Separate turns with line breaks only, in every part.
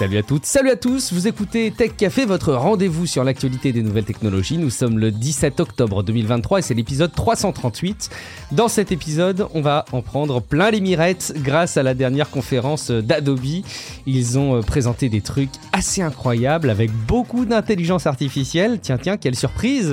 Salut à toutes, salut à tous, vous écoutez Tech Café, votre rendez-vous sur l'actualité des nouvelles technologies. Nous sommes le 17 octobre 2023 et c'est l'épisode 338. Dans cet épisode, on va en prendre plein les mirettes grâce à la dernière conférence d'Adobe. Ils ont présenté des trucs assez incroyables avec beaucoup d'intelligence artificielle. Tiens, quelle surprise!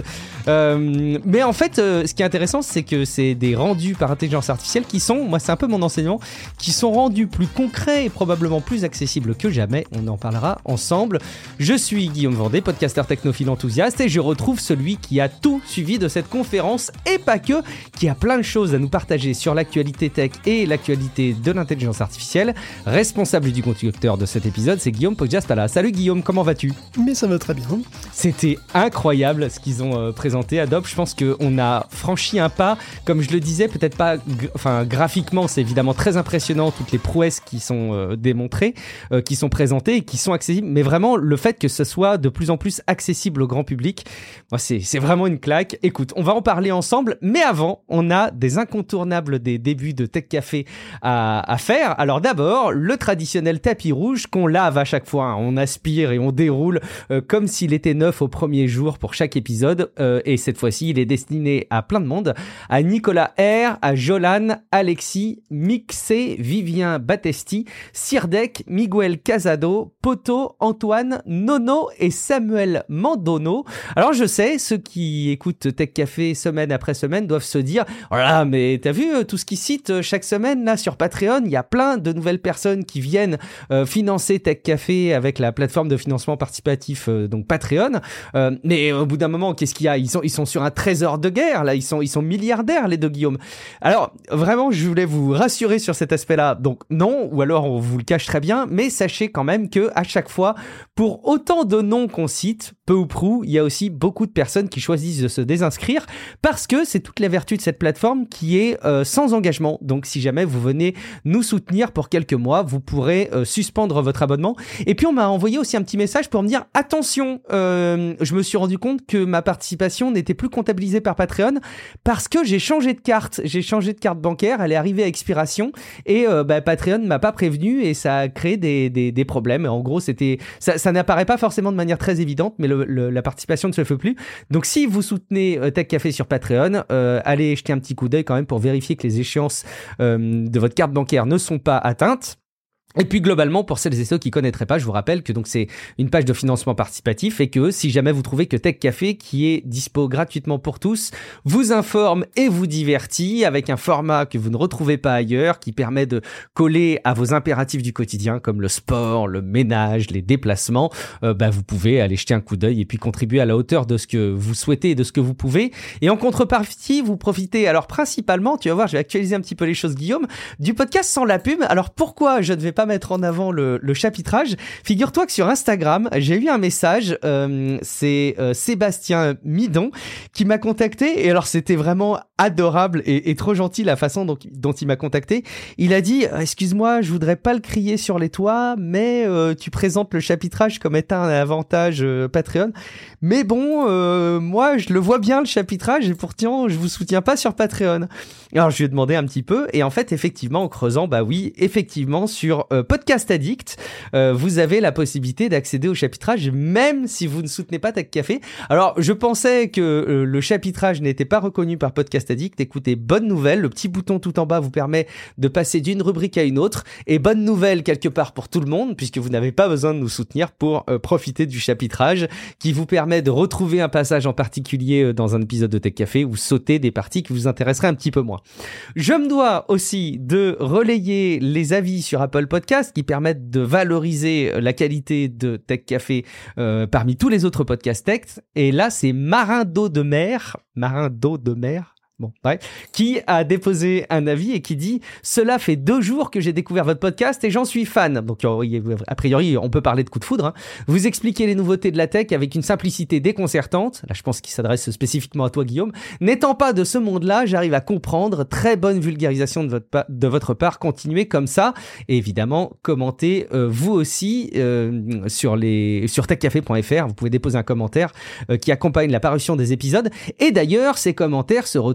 Mais en fait, ce qui est intéressant, c'est que c'est des rendus par intelligence artificielle qui sont, moi c'est un peu mon enseignement, qui sont rendus plus concrets et probablement plus accessibles que jamais. On en parlera ensemble. Je suis Guillaume Vendée, podcasteur technophile enthousiaste, et je retrouve celui qui a tout suivi de cette conférence, et pas que, qui a plein de choses à nous partager sur l'actualité tech et l'actualité de l'intelligence artificielle. Responsable du conducteur de cet épisode, c'est Guillaume Podjastala. Salut Guillaume, comment vas-tu?
Mais ça va très bien.
C'était incroyable ce qu'ils ont présenté Adobe. Je pense qu'on a franchi un pas, comme je le disais, peut-être pas, graphiquement, c'est évidemment très impressionnant, toutes les prouesses qui sont démontrées, qui sont présentées et qui sont accessibles, mais vraiment le fait que ce soit de plus en plus accessible au grand public, moi c'est vraiment une claque. Écoute, on va en parler ensemble, mais avant, on a des incontournables des débuts de Tech Café à faire. Alors d'abord, le traditionnel tapis rouge qu'on lave à chaque fois, hein. On aspire et on déroule comme s'il était neuf au premier jour pour chaque épisode, et cette fois-ci, il est destiné à plein de monde, à Nicolas R, à Jolan, Alexis, Mixé, Vivien Battesti, Sirdec, Miguel Casado, Poto, Antoine, Nono et Samuel Mandono. Alors je sais, ceux qui écoutent Tech Café semaine après semaine doivent se dire « Oh là, mais t'as vu tout ce qu'ils citent chaque semaine là sur Patreon, il y a plein de nouvelles personnes qui viennent financer Tech Café avec la plateforme de financement participatif donc Patreon. Mais au bout d'un moment, qu'est-ce qu'il y a ? Ils sont sur un trésor de guerre là, ils sont milliardaires les deux Guillaume. Alors vraiment, je voulais vous rassurer sur cet aspect-là. Donc non, ou alors on vous le cache très bien, mais sachez quand même que à chaque fois, pour autant de noms qu'on cite, peu ou prou, il y a aussi beaucoup de personnes qui choisissent de se désinscrire parce que c'est toute la vertu de cette plateforme qui est sans engagement. Donc si jamais vous venez nous soutenir pour quelques mois, vous pourrez suspendre votre abonnement. Et puis on m'a envoyé aussi un petit message pour me dire attention, je me suis rendu compte que ma participation n'était plus comptabilisée par Patreon parce que j'ai changé de carte bancaire, elle est arrivée à expiration et Patreon m'a pas prévenu et ça a créé des problèmes. En gros, ça n'apparaît pas forcément de manière très évidente, mais la participation ne se fait plus. Donc si vous soutenez Tech Café sur Patreon, allez jeter un petit coup d'œil quand même pour vérifier que les échéances de votre carte bancaire ne sont pas atteintes. Et puis globalement, pour celles et ceux qui connaîtraient pas, je vous rappelle que donc c'est une page de financement participatif et que si jamais vous trouvez que Tech Café, qui est dispo gratuitement pour tous, vous informe et vous divertit avec un format que vous ne retrouvez pas ailleurs, qui permet de coller à vos impératifs du quotidien comme le sport, le ménage, les déplacements, vous pouvez aller jeter un coup d'œil et puis contribuer à la hauteur de ce que vous souhaitez et de ce que vous pouvez. Et en contrepartie, vous profitez alors principalement, tu vas voir, je vais actualiser un petit peu les choses Guillaume, du podcast sans la pub. Alors pourquoi je ne vais pas mettre en avant le chapitrage? Figure-toi que sur Instagram, j'ai eu un message, c'est Sébastien Midon qui m'a contacté, et alors c'était vraiment adorable et trop gentil la façon dont il m'a contacté. Il a dit excuse-moi, je voudrais pas le crier sur les toits, mais tu présentes le chapitrage comme étant un avantage Patreon, mais bon, moi je le vois bien le chapitrage et pourtant je vous soutiens pas sur Patreon. Alors je lui ai demandé un petit peu, et en fait effectivement en creusant, effectivement sur Podcast Addict, vous avez la possibilité d'accéder au chapitrage même si vous ne soutenez pas Tech Café. Alors je pensais que le chapitrage n'était pas reconnu par Podcast Addict. Écoutez, bonne nouvelle, le petit bouton tout en bas vous permet de passer d'une rubrique à une autre, et bonne nouvelle quelque part pour tout le monde puisque vous n'avez pas besoin de nous soutenir pour profiter du chapitrage qui vous permet de retrouver un passage en particulier dans un épisode de Tech Café ou sauter des parties qui vous intéresseraient un petit peu moins. Je me dois aussi de relayer les avis sur Apple Podcast qui permettent de valoriser la qualité de Tech Café parmi tous les autres podcasts tech. Et là, c'est Marin d'eau de mer, Bon, ouais. Qui a déposé un avis et qui dit « Cela fait 2 jours que j'ai découvert votre podcast et j'en suis fan. » Donc, a priori, on peut parler de coup de foudre. Hein. Vous expliquez les nouveautés de la tech avec une simplicité déconcertante. Là, je pense qu'il s'adresse spécifiquement à toi, Guillaume. N'étant pas de ce monde-là, j'arrive à comprendre. Très bonne vulgarisation de votre part. Continuez comme ça. Et évidemment, commentez vous aussi sur techcafé.fr. Vous pouvez déposer un commentaire qui accompagne la parution des épisodes. Et d'ailleurs, ces commentaires se retrouvent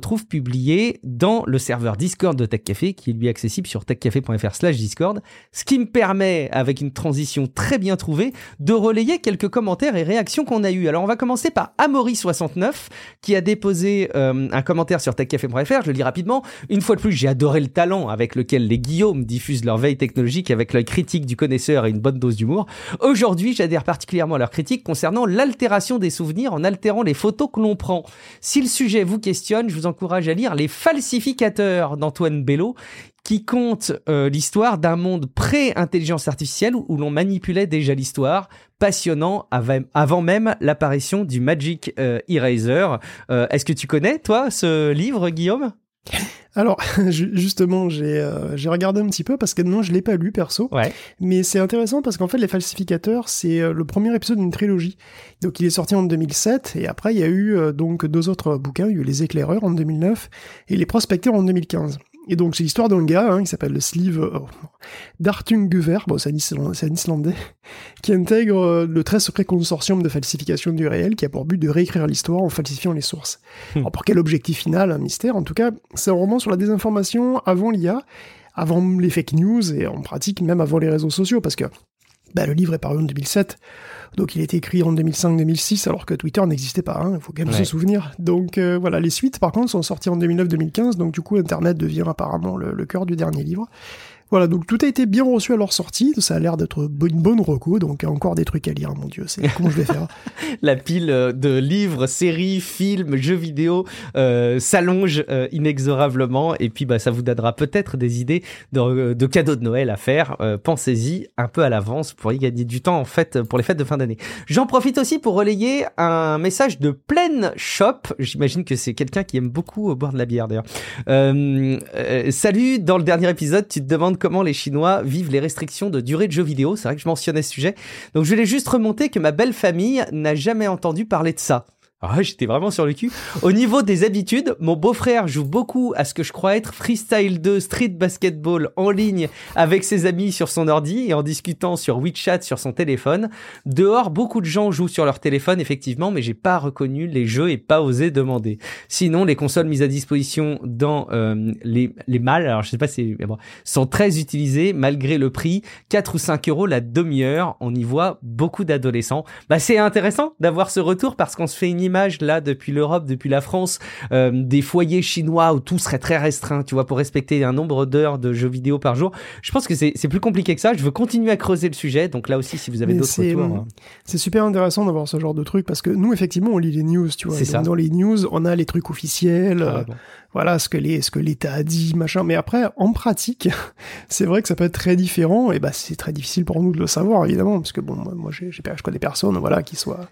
trouve publié dans le serveur Discord de Tech Café, qui est lui accessible sur techcafé.fr/Discord, ce qui me permet, avec une transition très bien trouvée, de relayer quelques commentaires et réactions qu'on a eues. Alors on va commencer par Amaury69, qui a déposé un commentaire sur techcafé.fr, je le lis rapidement. Une fois de plus, j'ai adoré le talent avec lequel les Guillaume diffusent leur veille technologique avec l'œil critique du connaisseur et une bonne dose d'humour. Aujourd'hui, j'adhère particulièrement à leur critique concernant l'altération des souvenirs en altérant les photos que l'on prend. Si le sujet vous questionne, je vous encourage à lire Les Falsificateurs d'Antoine Bello, qui compte l'histoire d'un monde pré-intelligence artificielle où l'on manipulait déjà l'histoire. Passionnant avant même l'apparition du Magic Eraser. Est-ce que tu connais, toi, ce livre, Guillaume ?
Alors, justement, j'ai regardé un petit peu parce que non, je l'ai pas lu perso.
Ouais.
Mais c'est intéressant parce qu'en fait, Les Falsificateurs, c'est le premier épisode d'une trilogie. Donc, il est sorti en 2007 et après, il y a eu donc 2 autres bouquins. Il y a eu Les Éclaireurs en 2009 et Les Prospecteurs en 2015. Et donc, c'est l'histoire d'un gars qui s'appelle le Sleeve Dartunguver, bon, c'est un Islandais, qui intègre le très secret consortium de falsification du réel qui a pour but de réécrire l'histoire en falsifiant les sources. Alors, pour quel objectif final? Un mystère. En tout cas, c'est un roman sur la désinformation avant l'IA, avant les fake news et en pratique même avant les réseaux sociaux, parce que le livre est paru en 2007, donc il a été écrit en 2005-2006, alors que Twitter n'existait pas, il faut quand même se souvenir. Donc voilà, les suites par contre sont sorties en 2009-2015, donc du coup Internet devient apparemment le cœur du dernier livre. Voilà, donc tout a été bien reçu à leur sortie, ça a l'air d'être une bonne reco, donc encore des trucs à lire, mon Dieu, c'est comment je vais faire.
La pile de livres, séries, films, jeux vidéo s'allonge inexorablement, et puis ça vous donnera peut-être des idées de cadeaux de Noël à faire. Pensez-y un peu à l'avance pour y gagner du temps en fait pour les fêtes de fin d'année. J'en profite aussi pour relayer un message de Plaine Shop, j'imagine que c'est quelqu'un qui aime beaucoup boire de la bière d'ailleurs. Salut, dans le dernier épisode, tu te demandes comment les Chinois vivent les restrictions de durée de jeux vidéo. C'est vrai que je mentionnais ce sujet. Donc je voulais juste remonter que ma belle famille n'a jamais entendu parler de ça. Ah, j'étais vraiment sur le cul. Au niveau des habitudes, mon beau-frère joue beaucoup à ce que je crois être Freestyle 2 Street Basketball en ligne avec ses amis sur son ordi et en discutant sur WeChat sur son téléphone. Dehors, beaucoup de gens jouent sur leur téléphone, effectivement, mais j'ai pas reconnu les jeux et pas osé demander. Sinon, les consoles mises à disposition dans les malls, alors je sais pas si sont très utilisées malgré le prix, 4 ou 5 euros la demi-heure. On y voit beaucoup d'adolescents. C'est intéressant d'avoir ce retour parce qu'on se fait une image là depuis l'Europe, depuis la France, des foyers chinois où tout serait très restreint, tu vois, pour respecter un nombre d'heures de jeux vidéo par jour. Je pense que c'est plus compliqué que ça. Je veux continuer à creuser le sujet. Donc là aussi, si vous avez d'autres retours.
C'est super intéressant d'avoir ce genre de truc parce que nous, effectivement, on lit les news, tu vois.
C'est ça.
Dans les news, on a les trucs officiels, voilà, ce que l'État a dit, machin. Mais après, en pratique, c'est vrai que ça peut être très différent et c'est très difficile pour nous de le savoir, évidemment, parce que bon, moi, je connais personne, voilà, qui soit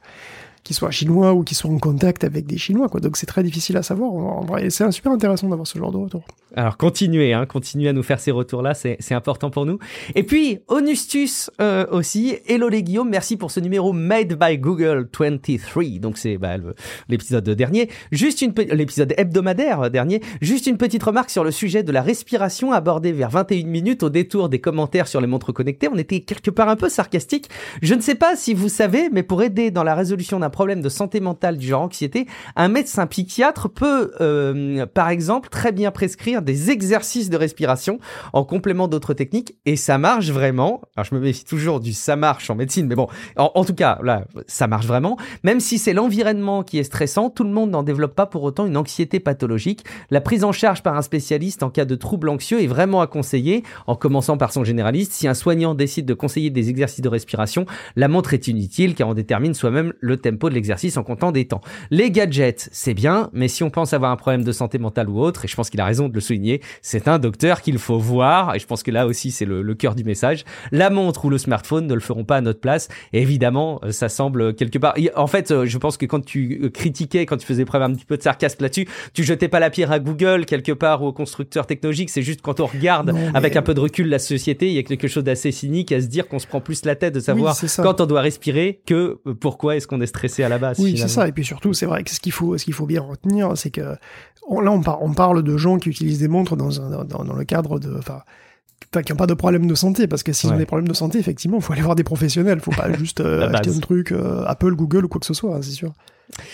chinois ou qui soient en contact avec des Chinois, quoi. Donc c'est très difficile à savoir. En vrai, c'est super intéressant d'avoir ce genre de retour.
Alors continuez à nous faire ces retours-là, c'est important pour nous. Et puis Onustus aussi, hello les Guillaume, merci pour ce numéro Made by Google 23. Donc c'est l'épisode dernier. L'épisode hebdomadaire dernier. Juste une petite remarque sur le sujet de la respiration abordé vers 21 minutes au détour des commentaires sur les montres connectées. On était quelque part un peu sarcastique. Je ne sais pas si vous savez, mais pour aider dans la résolution d'un problème de santé mentale du genre anxiété, un médecin psychiatre peut, par exemple, très bien prescrire des exercices de respiration en complément d'autres techniques, et ça marche vraiment. Alors, je me méfie toujours du ça marche en médecine, mais bon, en tout cas, là, ça marche vraiment. Même si c'est l'environnement qui est stressant, tout le monde n'en développe pas pour autant une anxiété pathologique. La prise en charge par un spécialiste en cas de troubles anxieux est vraiment à conseiller, en commençant par son généraliste. Si un soignant décide de conseiller des exercices de respiration, la montre est inutile car on détermine soi-même le tempo de l'exercice en comptant des temps. Les gadgets, c'est bien, mais si on pense avoir un problème de santé mentale ou autre, et je pense qu'il a raison de le souligner, c'est un docteur qu'il faut voir, et je pense que là aussi c'est le cœur du message. La montre ou le smartphone ne le feront pas à notre place, et évidemment, ça semble quelque part... En fait, je pense que quand tu critiquais, quand tu faisais preuve un petit peu de sarcasme là-dessus, tu jetais pas la pierre à Google quelque part ou aux constructeurs technologiques, c'est juste quand on regarde avec un peu de recul la société, il y a quelque chose d'assez cynique à se dire qu'on se prend plus la tête de savoir quand on doit respirer que pourquoi est-ce qu'on est stressé à la base.
Oui, c'est ça. Et puis surtout, c'est vrai que ce qu'il faut bien retenir, c'est que là, on parle de gens qui utilisent des montres dans le cadre de, qui n'ont pas de problème de santé, parce que s'ils ont des problèmes de santé, effectivement, il faut aller voir des professionnels. Il ne faut pas juste acheter un truc Apple, Google ou quoi que ce soit, c'est sûr.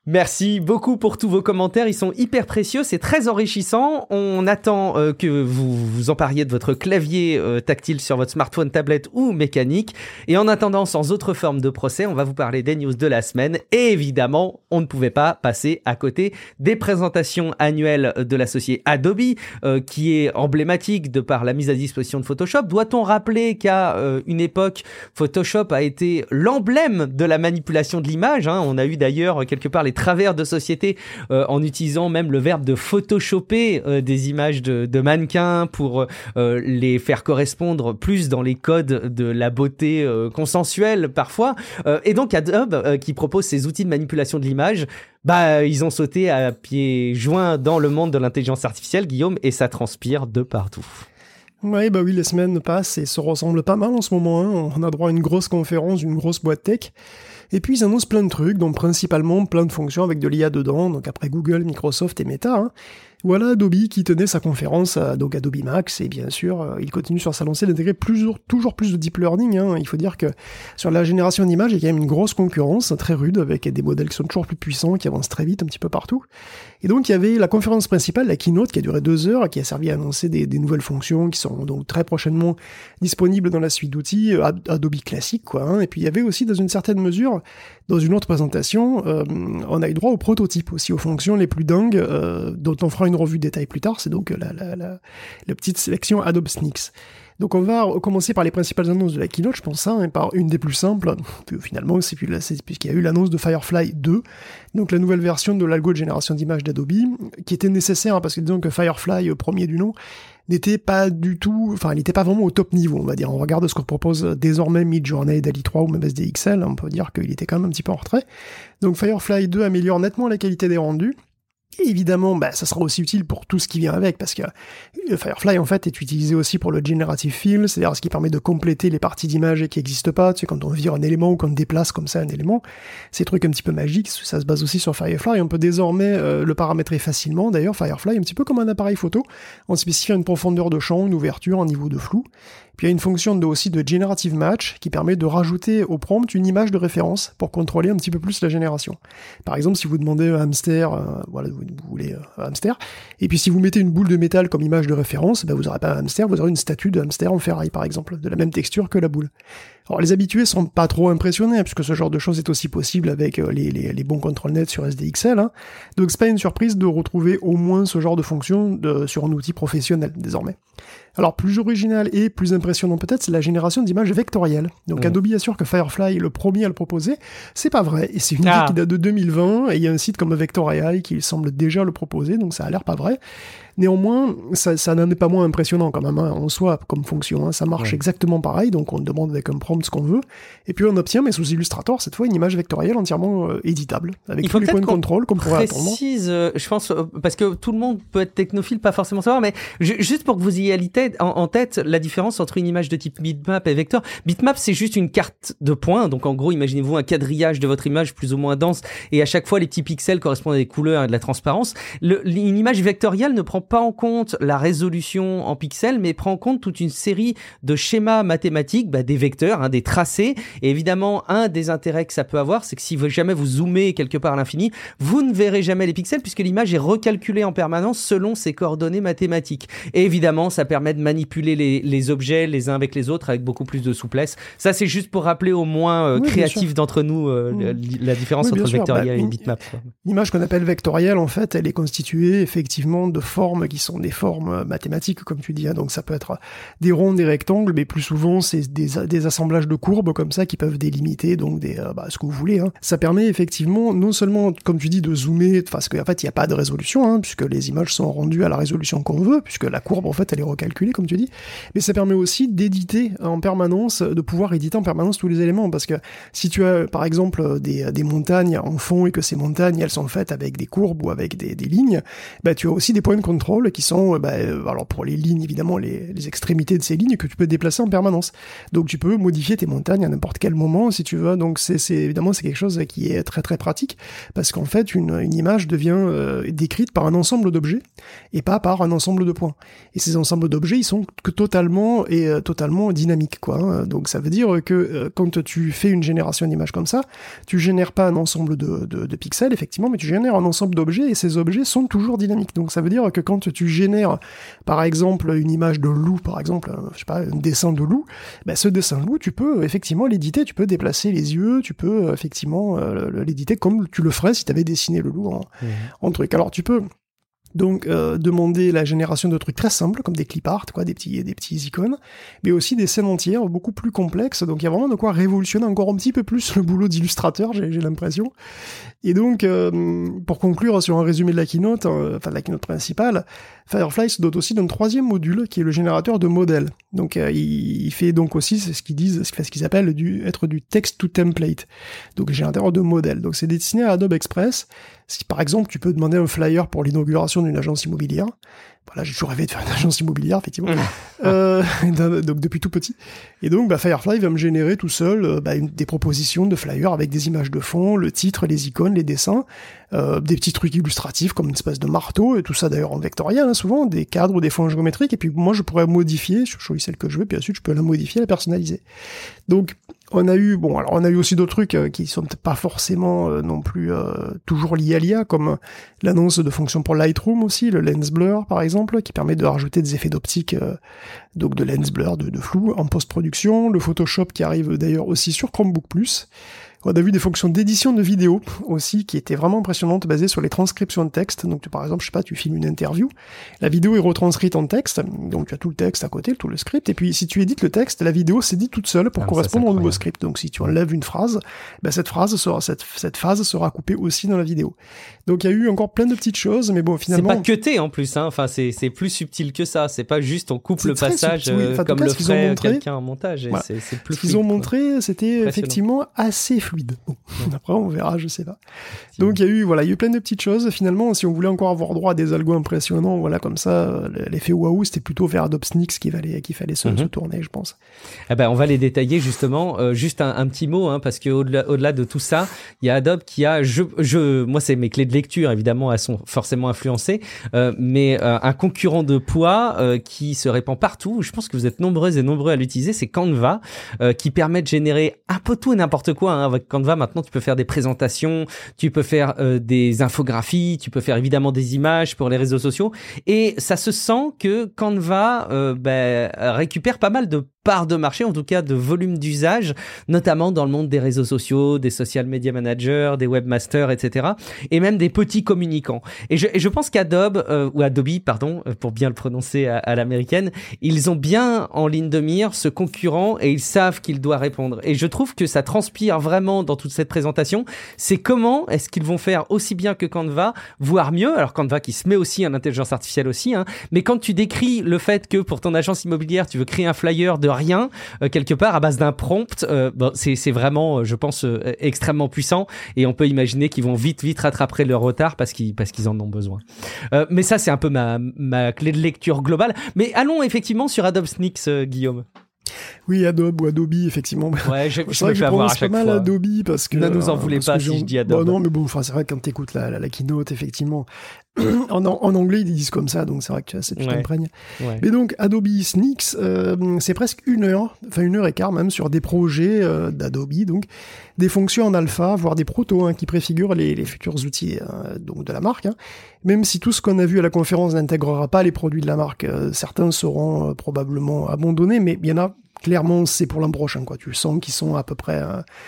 Merci beaucoup pour tous vos commentaires, ils sont hyper précieux, c'est très enrichissant. On attend que vous vous empariez de votre clavier tactile sur votre smartphone, tablette ou mécanique. Et en attendant, sans autre forme de procès, on va vous parler des news de la semaine. Et évidemment, on ne pouvait pas passer à côté des présentations annuelles de l'associé Adobe, qui est emblématique de par la mise à disposition de Photoshop. Doit-on rappeler qu'à une époque, Photoshop a été l'emblème de la manipulation de l'image, hein. On a eu d'ailleurs quelque part les travers de société en utilisant même le verbe de photoshopper des images de mannequins pour les faire correspondre plus dans les codes de la beauté consensuelle parfois. Et donc Adobe, qui propose ces outils de manipulation de l'image, ils ont sauté à pieds joints dans le monde de l'intelligence artificielle, Guillaume, et ça transpire de partout.
Oui, les semaines passent et se ressemblent pas mal en ce moment, hein. On a droit à une grosse conférence, une grosse boîte tech. Et puis ils annoncent plein de trucs, donc principalement plein de fonctions avec de l'IA dedans, donc après Google, Microsoft et Meta, hein. Voilà Adobe qui tenait sa conférence, donc Adobe Max, et bien sûr, il continue sur sa lancée d'intégrer toujours plus de deep learning, hein. Il faut dire que sur la génération d'images, il y a quand même une grosse concurrence, très rude, avec des modèles qui sont toujours plus puissants, qui avancent très vite un petit peu partout. Et donc il y avait la conférence principale, la keynote, qui a duré 2 heures, qui a servi à annoncer des nouvelles fonctions qui sont donc très prochainement disponibles dans la suite d'outils Adobe classique, quoi, hein. Et puis il y avait aussi, dans une certaine mesure, dans une autre présentation, on a eu droit aux prototypes aussi, aux fonctions les plus dingues, dont on fera une revue détail plus tard. C'est donc la petite sélection Adobe Sneaks. Donc on va commencer par les principales annonces de la keynote, je pense, hein, et par une des plus simples, finalement, c'est puisqu'il y a eu l'annonce de Firefly 2, donc la nouvelle version de l'algo de génération d'images d'Adobe, qui était nécessaire, hein, parce que disons que Firefly, premier du nom, n'était pas du tout, il n'était pas vraiment au top niveau, on va dire. On regarde ce qu'on propose désormais Midjourney, DALL-E 3 ou même SDXL, on peut dire qu'il était quand même un petit peu en retrait. Donc Firefly 2 améliore nettement la qualité des rendus. Et évidemment, ça sera aussi utile pour tout ce qui vient avec, parce que Firefly, en fait, est utilisé aussi pour le Generative Fill, c'est-à-dire ce qui permet de compléter les parties d'image qui n'existent pas, tu sais, quand on vire un élément ou qu'on déplace comme ça un élément. Ces trucs un petit peu magiques, ça se base aussi sur Firefly, on peut désormais le paramétrer facilement. D'ailleurs, Firefly, un petit peu comme un appareil photo, en spécifiant une profondeur de champ, une ouverture, un niveau de flou. Puis il y a une fonction aussi de Generative Match qui permet de rajouter au prompt une image de référence pour contrôler un petit peu plus la génération. Par exemple, si vous demandez un hamster, vous voulez un hamster, et puis si vous mettez une boule de métal comme image de référence, vous n'aurez pas un hamster, vous aurez une statue de hamster en ferraille par exemple, de la même texture que la boule. Alors les habitués sont pas trop impressionnés, puisque ce genre de choses est aussi possible avec les bons contrôle net sur SDXL, hein. Donc c'est pas une surprise de retrouver au moins ce genre de fonction sur un outil professionnel désormais. Alors plus original et plus impressionnant peut-être, c'est la génération d'images vectorielles. Donc Adobe assure que Firefly est le premier à le proposer. C'est pas vrai, et c'est une idée qui date de 2020, et il y a un site comme Vector.ai qui semble déjà le proposer, donc ça a l'air pas vrai. Néanmoins, ça n'en est pas moins impressionnant quand même, hein, en soi, comme fonction, hein. Ça marche exactement pareil, donc on demande avec un prompt ce qu'on veut, et puis on obtient, mais sous Illustrator, cette fois, une image vectorielle entièrement éditable, avec tous les points de contrôle qu'on pourrait attendre.
Précise, je pense, parce que tout le monde peut être technophile, pas forcément savoir, mais juste pour que vous ayez en tête la différence entre une image de type bitmap et vecteur. Bitmap, c'est juste une carte de points, donc en gros, imaginez-vous un quadrillage de votre image plus ou moins dense, et à chaque fois, les petits pixels correspondent à des couleurs et de la transparence. Une image vectorielle ne prend pas en compte la résolution en pixels, mais prend en compte toute une série de schémas mathématiques, des vecteurs, hein, des tracés. Et évidemment, un des intérêts que ça peut avoir, c'est que si jamais vous zoomez quelque part à l'infini, vous ne verrez jamais les pixels puisque l'image est recalculée en permanence selon ses coordonnées mathématiques. Et évidemment, ça permet de manipuler les objets les uns avec les autres avec beaucoup plus de souplesse. Ça, c'est juste pour rappeler au moins créatifs d'entre nous la différence entre vectoriel et bitmap.
L'image qu'on appelle vectorielle, en fait, elle est constituée effectivement de formes qui sont des formes mathématiques, comme tu dis, hein. Donc ça peut être des ronds, des rectangles, mais plus souvent c'est des assemblages de courbes comme ça qui peuvent délimiter donc ce que vous voulez, hein. Ça permet effectivement non seulement, comme tu dis, de zoomer, parce qu'en fait il n'y a pas de résolution, hein, puisque les images sont rendues à la résolution qu'on veut, puisque la courbe en fait elle est recalculée comme tu dis, mais ça permet aussi d'éditer en permanence, de pouvoir éditer en permanence tous les éléments, parce que si tu as par exemple des montagnes en fond et que ces montagnes elles sont faites avec des courbes ou avec des lignes, tu as aussi des points de contrôle control qui sont, alors pour les lignes, évidemment, les extrémités de ces lignes que tu peux déplacer en permanence. Donc tu peux modifier tes montagnes à n'importe quel moment si tu veux. Donc évidemment, c'est quelque chose qui est très très pratique parce qu'en fait, une image devient décrite par un ensemble d'objets et pas par un ensemble de points. Et ces ensembles d'objets, ils sont totalement dynamiques, quoi. Hein. Donc ça veut dire que quand tu fais une génération d'images comme ça, tu génères pas un ensemble de pixels, effectivement, mais tu génères un ensemble d'objets et ces objets sont toujours dynamiques. Donc ça veut dire que quand tu génères, par exemple, une image de loup, par exemple, un dessin de loup, ce dessin de loup, tu peux effectivement l'éditer, tu peux déplacer les yeux, tu peux effectivement l'éditer comme tu le ferais si tu avais dessiné le loup en truc. Alors tu peux donc demander la génération de trucs très simples comme des clip art, quoi, des petits icônes, mais aussi des scènes entières beaucoup plus complexes. Donc il y a vraiment de quoi révolutionner encore un petit peu plus le boulot d'illustrateur, j'ai l'impression. Et donc pour conclure sur un résumé de la keynote, de la keynote principale, Firefly se dote aussi d'un troisième module qui est le générateur de modèles. Donc il fait donc aussi ce qu'ils appellent être du text to template. Donc le générateur de modèles. Donc c'est destiné à Adobe Express. Si par exemple tu peux demander un flyer pour l'inauguration d'une agence immobilière, voilà, j'ai toujours rêvé de faire une agence immobilière, effectivement, donc depuis tout petit. Et donc Firefly va me générer tout seul des propositions de flyers avec des images de fond, le titre, les icônes, les dessins, des petits trucs illustratifs comme une espèce de marteau, et tout ça d'ailleurs en vectoriel, hein, souvent, des cadres ou des fonds géométriques, et puis moi je pourrais modifier, je choisis celle que je veux, puis ensuite je peux la modifier, la personnaliser. Donc on a eu aussi d'autres trucs qui sont pas forcément non plus toujours liés à l'IA, comme l'annonce de fonctions pour Lightroom aussi, le lens blur par exemple, qui permet de rajouter des effets d'optique, donc de lens blur, de flou en post-production, le Photoshop qui arrive d'ailleurs aussi sur Chromebook+. On a vu des fonctions d'édition de vidéo aussi qui étaient vraiment impressionnantes, basées sur les transcriptions de texte. Donc par exemple, tu filmes une interview, la vidéo est retranscrite en texte, donc tu as tout le texte à côté, tout le script, et puis si tu édites le texte, la vidéo s'édite toute seule pour correspondre au nouveau script. Donc si tu enlèves une phrase, cette phase sera coupée aussi dans la vidéo. Donc il y a eu encore plein de petites choses, mais bon, finalement...
C'est pas cuté en plus, hein. Enfin, c'est plus subtil que ça. C'est pas juste on coupe le passage comme le ferait quelqu'un en montage.
Voilà.
C'est plus
Ce qu'ils ont montré, c'était effectivement assez fluide. Bon, après on verra, je sais pas. Donc il y a eu plein de petites choses. Finalement, si on voulait encore avoir droit à des algos impressionnants, voilà, comme ça, l'effet waouh, c'était plutôt vers Adobe Sneaks qu'il fallait se tourner, je pense.
On va les détailler justement. Juste un petit mot, hein, parce que au-delà de tout ça, il y a Adobe qui a, moi c'est mes clés de lecture évidemment, elles sont forcément influencées, mais un concurrent de poids qui se répand partout. Je pense que vous êtes nombreuses et nombreux à l'utiliser, c'est Canva, qui permet de générer un peu tout et n'importe quoi. Hein. Avec Canva, maintenant, tu peux faire des présentations, tu peux faire des infographies, tu peux faire évidemment des images pour les réseaux sociaux. Et ça se sent que Canva récupère pas mal de parts de marché, en tout cas de volume d'usage, notamment dans le monde des réseaux sociaux, des social media managers, des webmasters, etc. Et même des petits communicants. Et je pense qu'Adobe, ou Adobe, pardon, pour bien le prononcer à l'américaine, ils ont bien en ligne de mire ce concurrent et ils savent qu'il doit répondre. Et je trouve que ça transpire vraiment dans toute cette présentation. C'est comment est-ce qu'ils vont faire aussi bien que Canva, voire mieux. Alors Canva qui se met aussi en intelligence artificielle aussi, hein. Mais quand tu décris le fait que pour ton agence immobilière, tu veux créer un flyer de rien, quelque part, à base d'un prompt, c'est vraiment, je pense, extrêmement puissant. Et on peut imaginer qu'ils vont vite rattraper leur retard parce qu'ils en ont besoin. Mais ça, c'est un peu ma clé de lecture globale. Mais allons effectivement sur Adobe Sneaks, Guillaume.
Oui, Adobe ou Adobe, effectivement.
Ouais, je
me fais avoir à chaque fois. Adobe parce que...
Ne nous en voulez pas si je dis Adobe.
Non, mais bon, c'est vrai que quand t'écoutes la keynote, effectivement, en anglais, ils disent comme ça, donc c'est vrai que tu as cette putain de praigne. Ouais. Mais donc, Adobe Sneaks, c'est presque 1 heure, enfin 1 heure et quart même, sur des projets d'Adobe, donc des fonctions en alpha, voire des protos, qui préfigurent les futurs outils donc de la marque. Hein. Même si tout ce qu'on a vu à la conférence n'intégrera pas les produits de la marque, certains seront probablement abandonnés, mais il y en a clairement, c'est pour l'an prochain, quoi. Tu sens qu'ils sont à peu près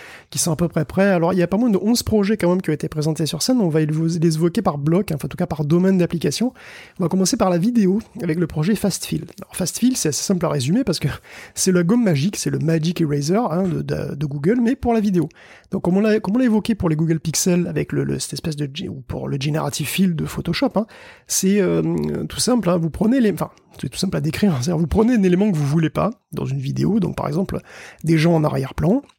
prêts. Alors, il y a pas moins de 11 projets quand même qui ont été présentés sur scène. On va les évoquer par bloc, enfin, en tout cas par domaine d'application. On va commencer par la vidéo avec le projet FastFill. Alors, FastFill, c'est assez simple à résumer parce que c'est la gomme magique, c'est le Magic Eraser de Google, mais pour la vidéo. Donc, comme on l'a évoqué pour les Google Pixel avec cette espèce ou pour le Generative Fill de Photoshop, c'est tout simple. Vous prenez c'est tout simple à décrire. C'est-à-dire, vous prenez un élément que vous voulez pas dans une vidéo, donc par exemple des gens en arrière-plan,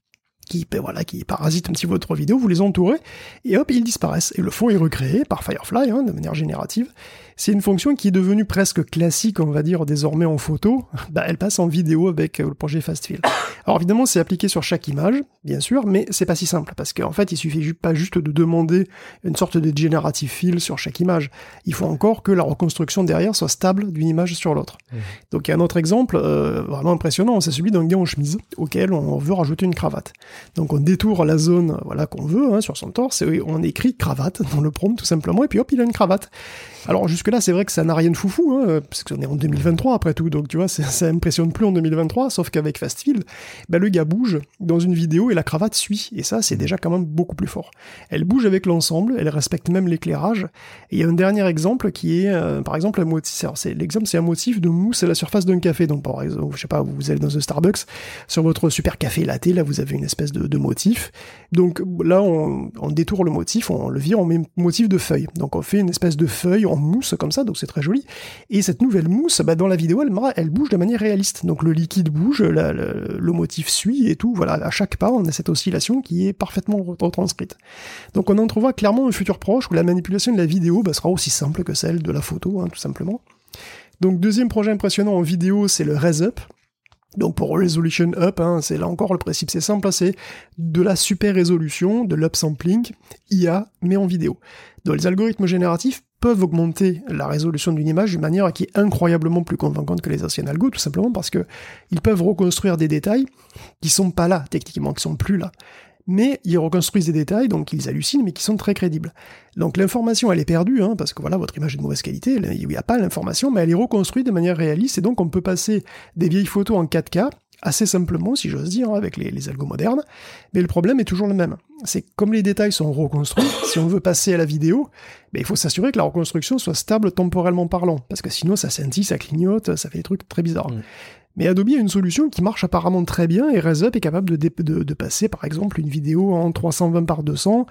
qui parasitent un petit peu votre vidéo, vous les entourez, et hop, ils disparaissent. Et le fond est recréé par Firefly, de manière générative. C'est une fonction qui est devenue presque classique, on va dire, désormais en photo. Elle passe en vidéo avec le projet FastFill. Alors évidemment, c'est appliqué sur chaque image, bien sûr, mais c'est pas si simple, parce qu'en fait, il suffit pas juste de demander une sorte de generative fill sur chaque image. Il faut encore que la reconstruction derrière soit stable d'une image sur l'autre. Donc il y a un autre exemple vraiment impressionnant, c'est celui d'un gars en chemise, auquel on veut rajouter une cravate. Donc on détourne la zone qu'on veut sur son torse, et on écrit cravate dans le prompt tout simplement, et puis hop, il a une cravate. Alors jusque-là, c'est vrai que ça n'a rien de foufou, parce qu'on est en 2023 après tout, donc tu vois, ça impressionne plus en 2023, sauf qu'avec FastFill, le gars bouge dans une vidéo et la cravate suit, et ça, c'est déjà quand même beaucoup plus fort. Elle bouge avec l'ensemble, elle respecte même l'éclairage, et il y a un dernier exemple qui est, par exemple, l'exemple, c'est un motif de mousse à la surface d'un café, donc par exemple, je sais pas, vous allez dans un Starbucks, sur votre super café latte, là, vous avez une espèce de motif, donc là, on détourne le motif, on le vire, on met un motif de feuille, donc on fait une espèce de feuille en mousse comme ça, donc c'est très joli. Et cette nouvelle mousse, dans la vidéo, elle bouge de manière réaliste. Donc le liquide bouge, le motif suit et tout. Voilà, à chaque pas, on a cette oscillation qui est parfaitement retranscrite. Donc on entrevoit clairement un futur proche où la manipulation de la vidéo sera aussi simple que celle de la photo, tout simplement. Donc deuxième projet impressionnant en vidéo, c'est le Raise Up. Donc pour Resolution Up, c'est là encore le principe, c'est simple, c'est de la super résolution, de l'upsampling, IA, mais en vidéo. Donc les algorithmes génératifs peuvent augmenter la résolution d'une image d'une manière qui est incroyablement plus convaincante que les anciens algos, tout simplement parce que ils peuvent reconstruire des détails qui sont pas là, techniquement, qui sont plus là. Mais ils reconstruisent des détails, donc ils hallucinent, mais qui sont très crédibles. Donc l'information, elle est perdue, parce que votre image est de mauvaise qualité, il n'y a pas l'information, mais elle est reconstruite de manière réaliste, et donc on peut passer des vieilles photos en 4K, assez simplement, si j'ose dire, avec les algos modernes, mais le problème est toujours le même. C'est que comme les détails sont reconstruits, si on veut passer à la vidéo, il faut s'assurer que la reconstruction soit stable temporellement parlant, parce que sinon ça scintille, ça clignote, ça fait des trucs très bizarres. Mais Adobe a une solution qui marche apparemment très bien, et Raise Up est capable de passer, par exemple, une vidéo en 320 par 200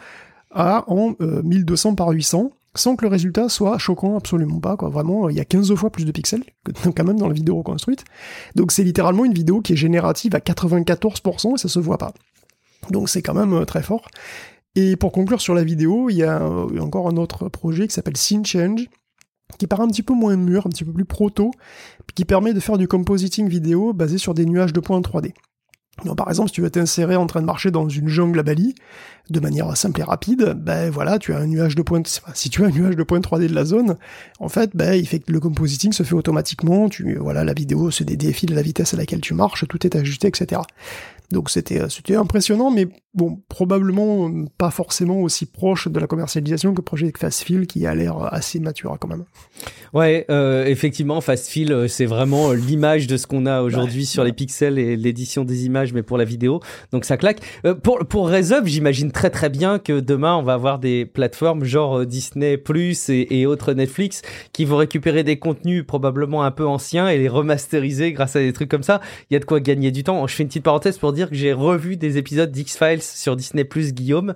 en 1200 par 800, sans que le résultat soit choquant, absolument pas, Vraiment, il y a 15 fois plus de pixels, quand même, dans la vidéo reconstruite. Donc c'est littéralement une vidéo qui est générative à 94%, et ça se voit pas. Donc c'est quand même très fort. Et pour conclure sur la vidéo, il y a encore un autre projet qui s'appelle Scene Change, qui paraît un petit peu moins mûr, un petit peu plus proto, qui permet de faire du compositing vidéo basé sur des nuages de points en 3D. Donc, par exemple, si tu veux t'insérer en train de marcher dans une jungle à Bali, de manière simple et rapide, tu as un nuage de points, si tu as un nuage de points 3D de la zone, en fait, il fait que le compositing se fait automatiquement, la vidéo se défile à la vitesse à laquelle tu marches, tout est ajusté, etc. Donc c'était impressionnant, mais bon, probablement pas forcément aussi proche de la commercialisation que le projet FastFill, qui a l'air assez mature quand même.
Ouais, effectivement, FastFill, c'est vraiment l'image de ce qu'on a aujourd'hui sur les pixels et l'édition des images, mais pour la vidéo. Donc ça claque. Pour Raise Up, j'imagine très très bien que demain on va avoir des plateformes genre Disney Plus et autres Netflix qui vont récupérer des contenus probablement un peu anciens et les remasteriser grâce à des trucs comme ça. Il y a de quoi gagner du temps. Je fais une petite parenthèse pour dire que j'ai revu des épisodes d'X-Files sur Disney Plus, Guillaume,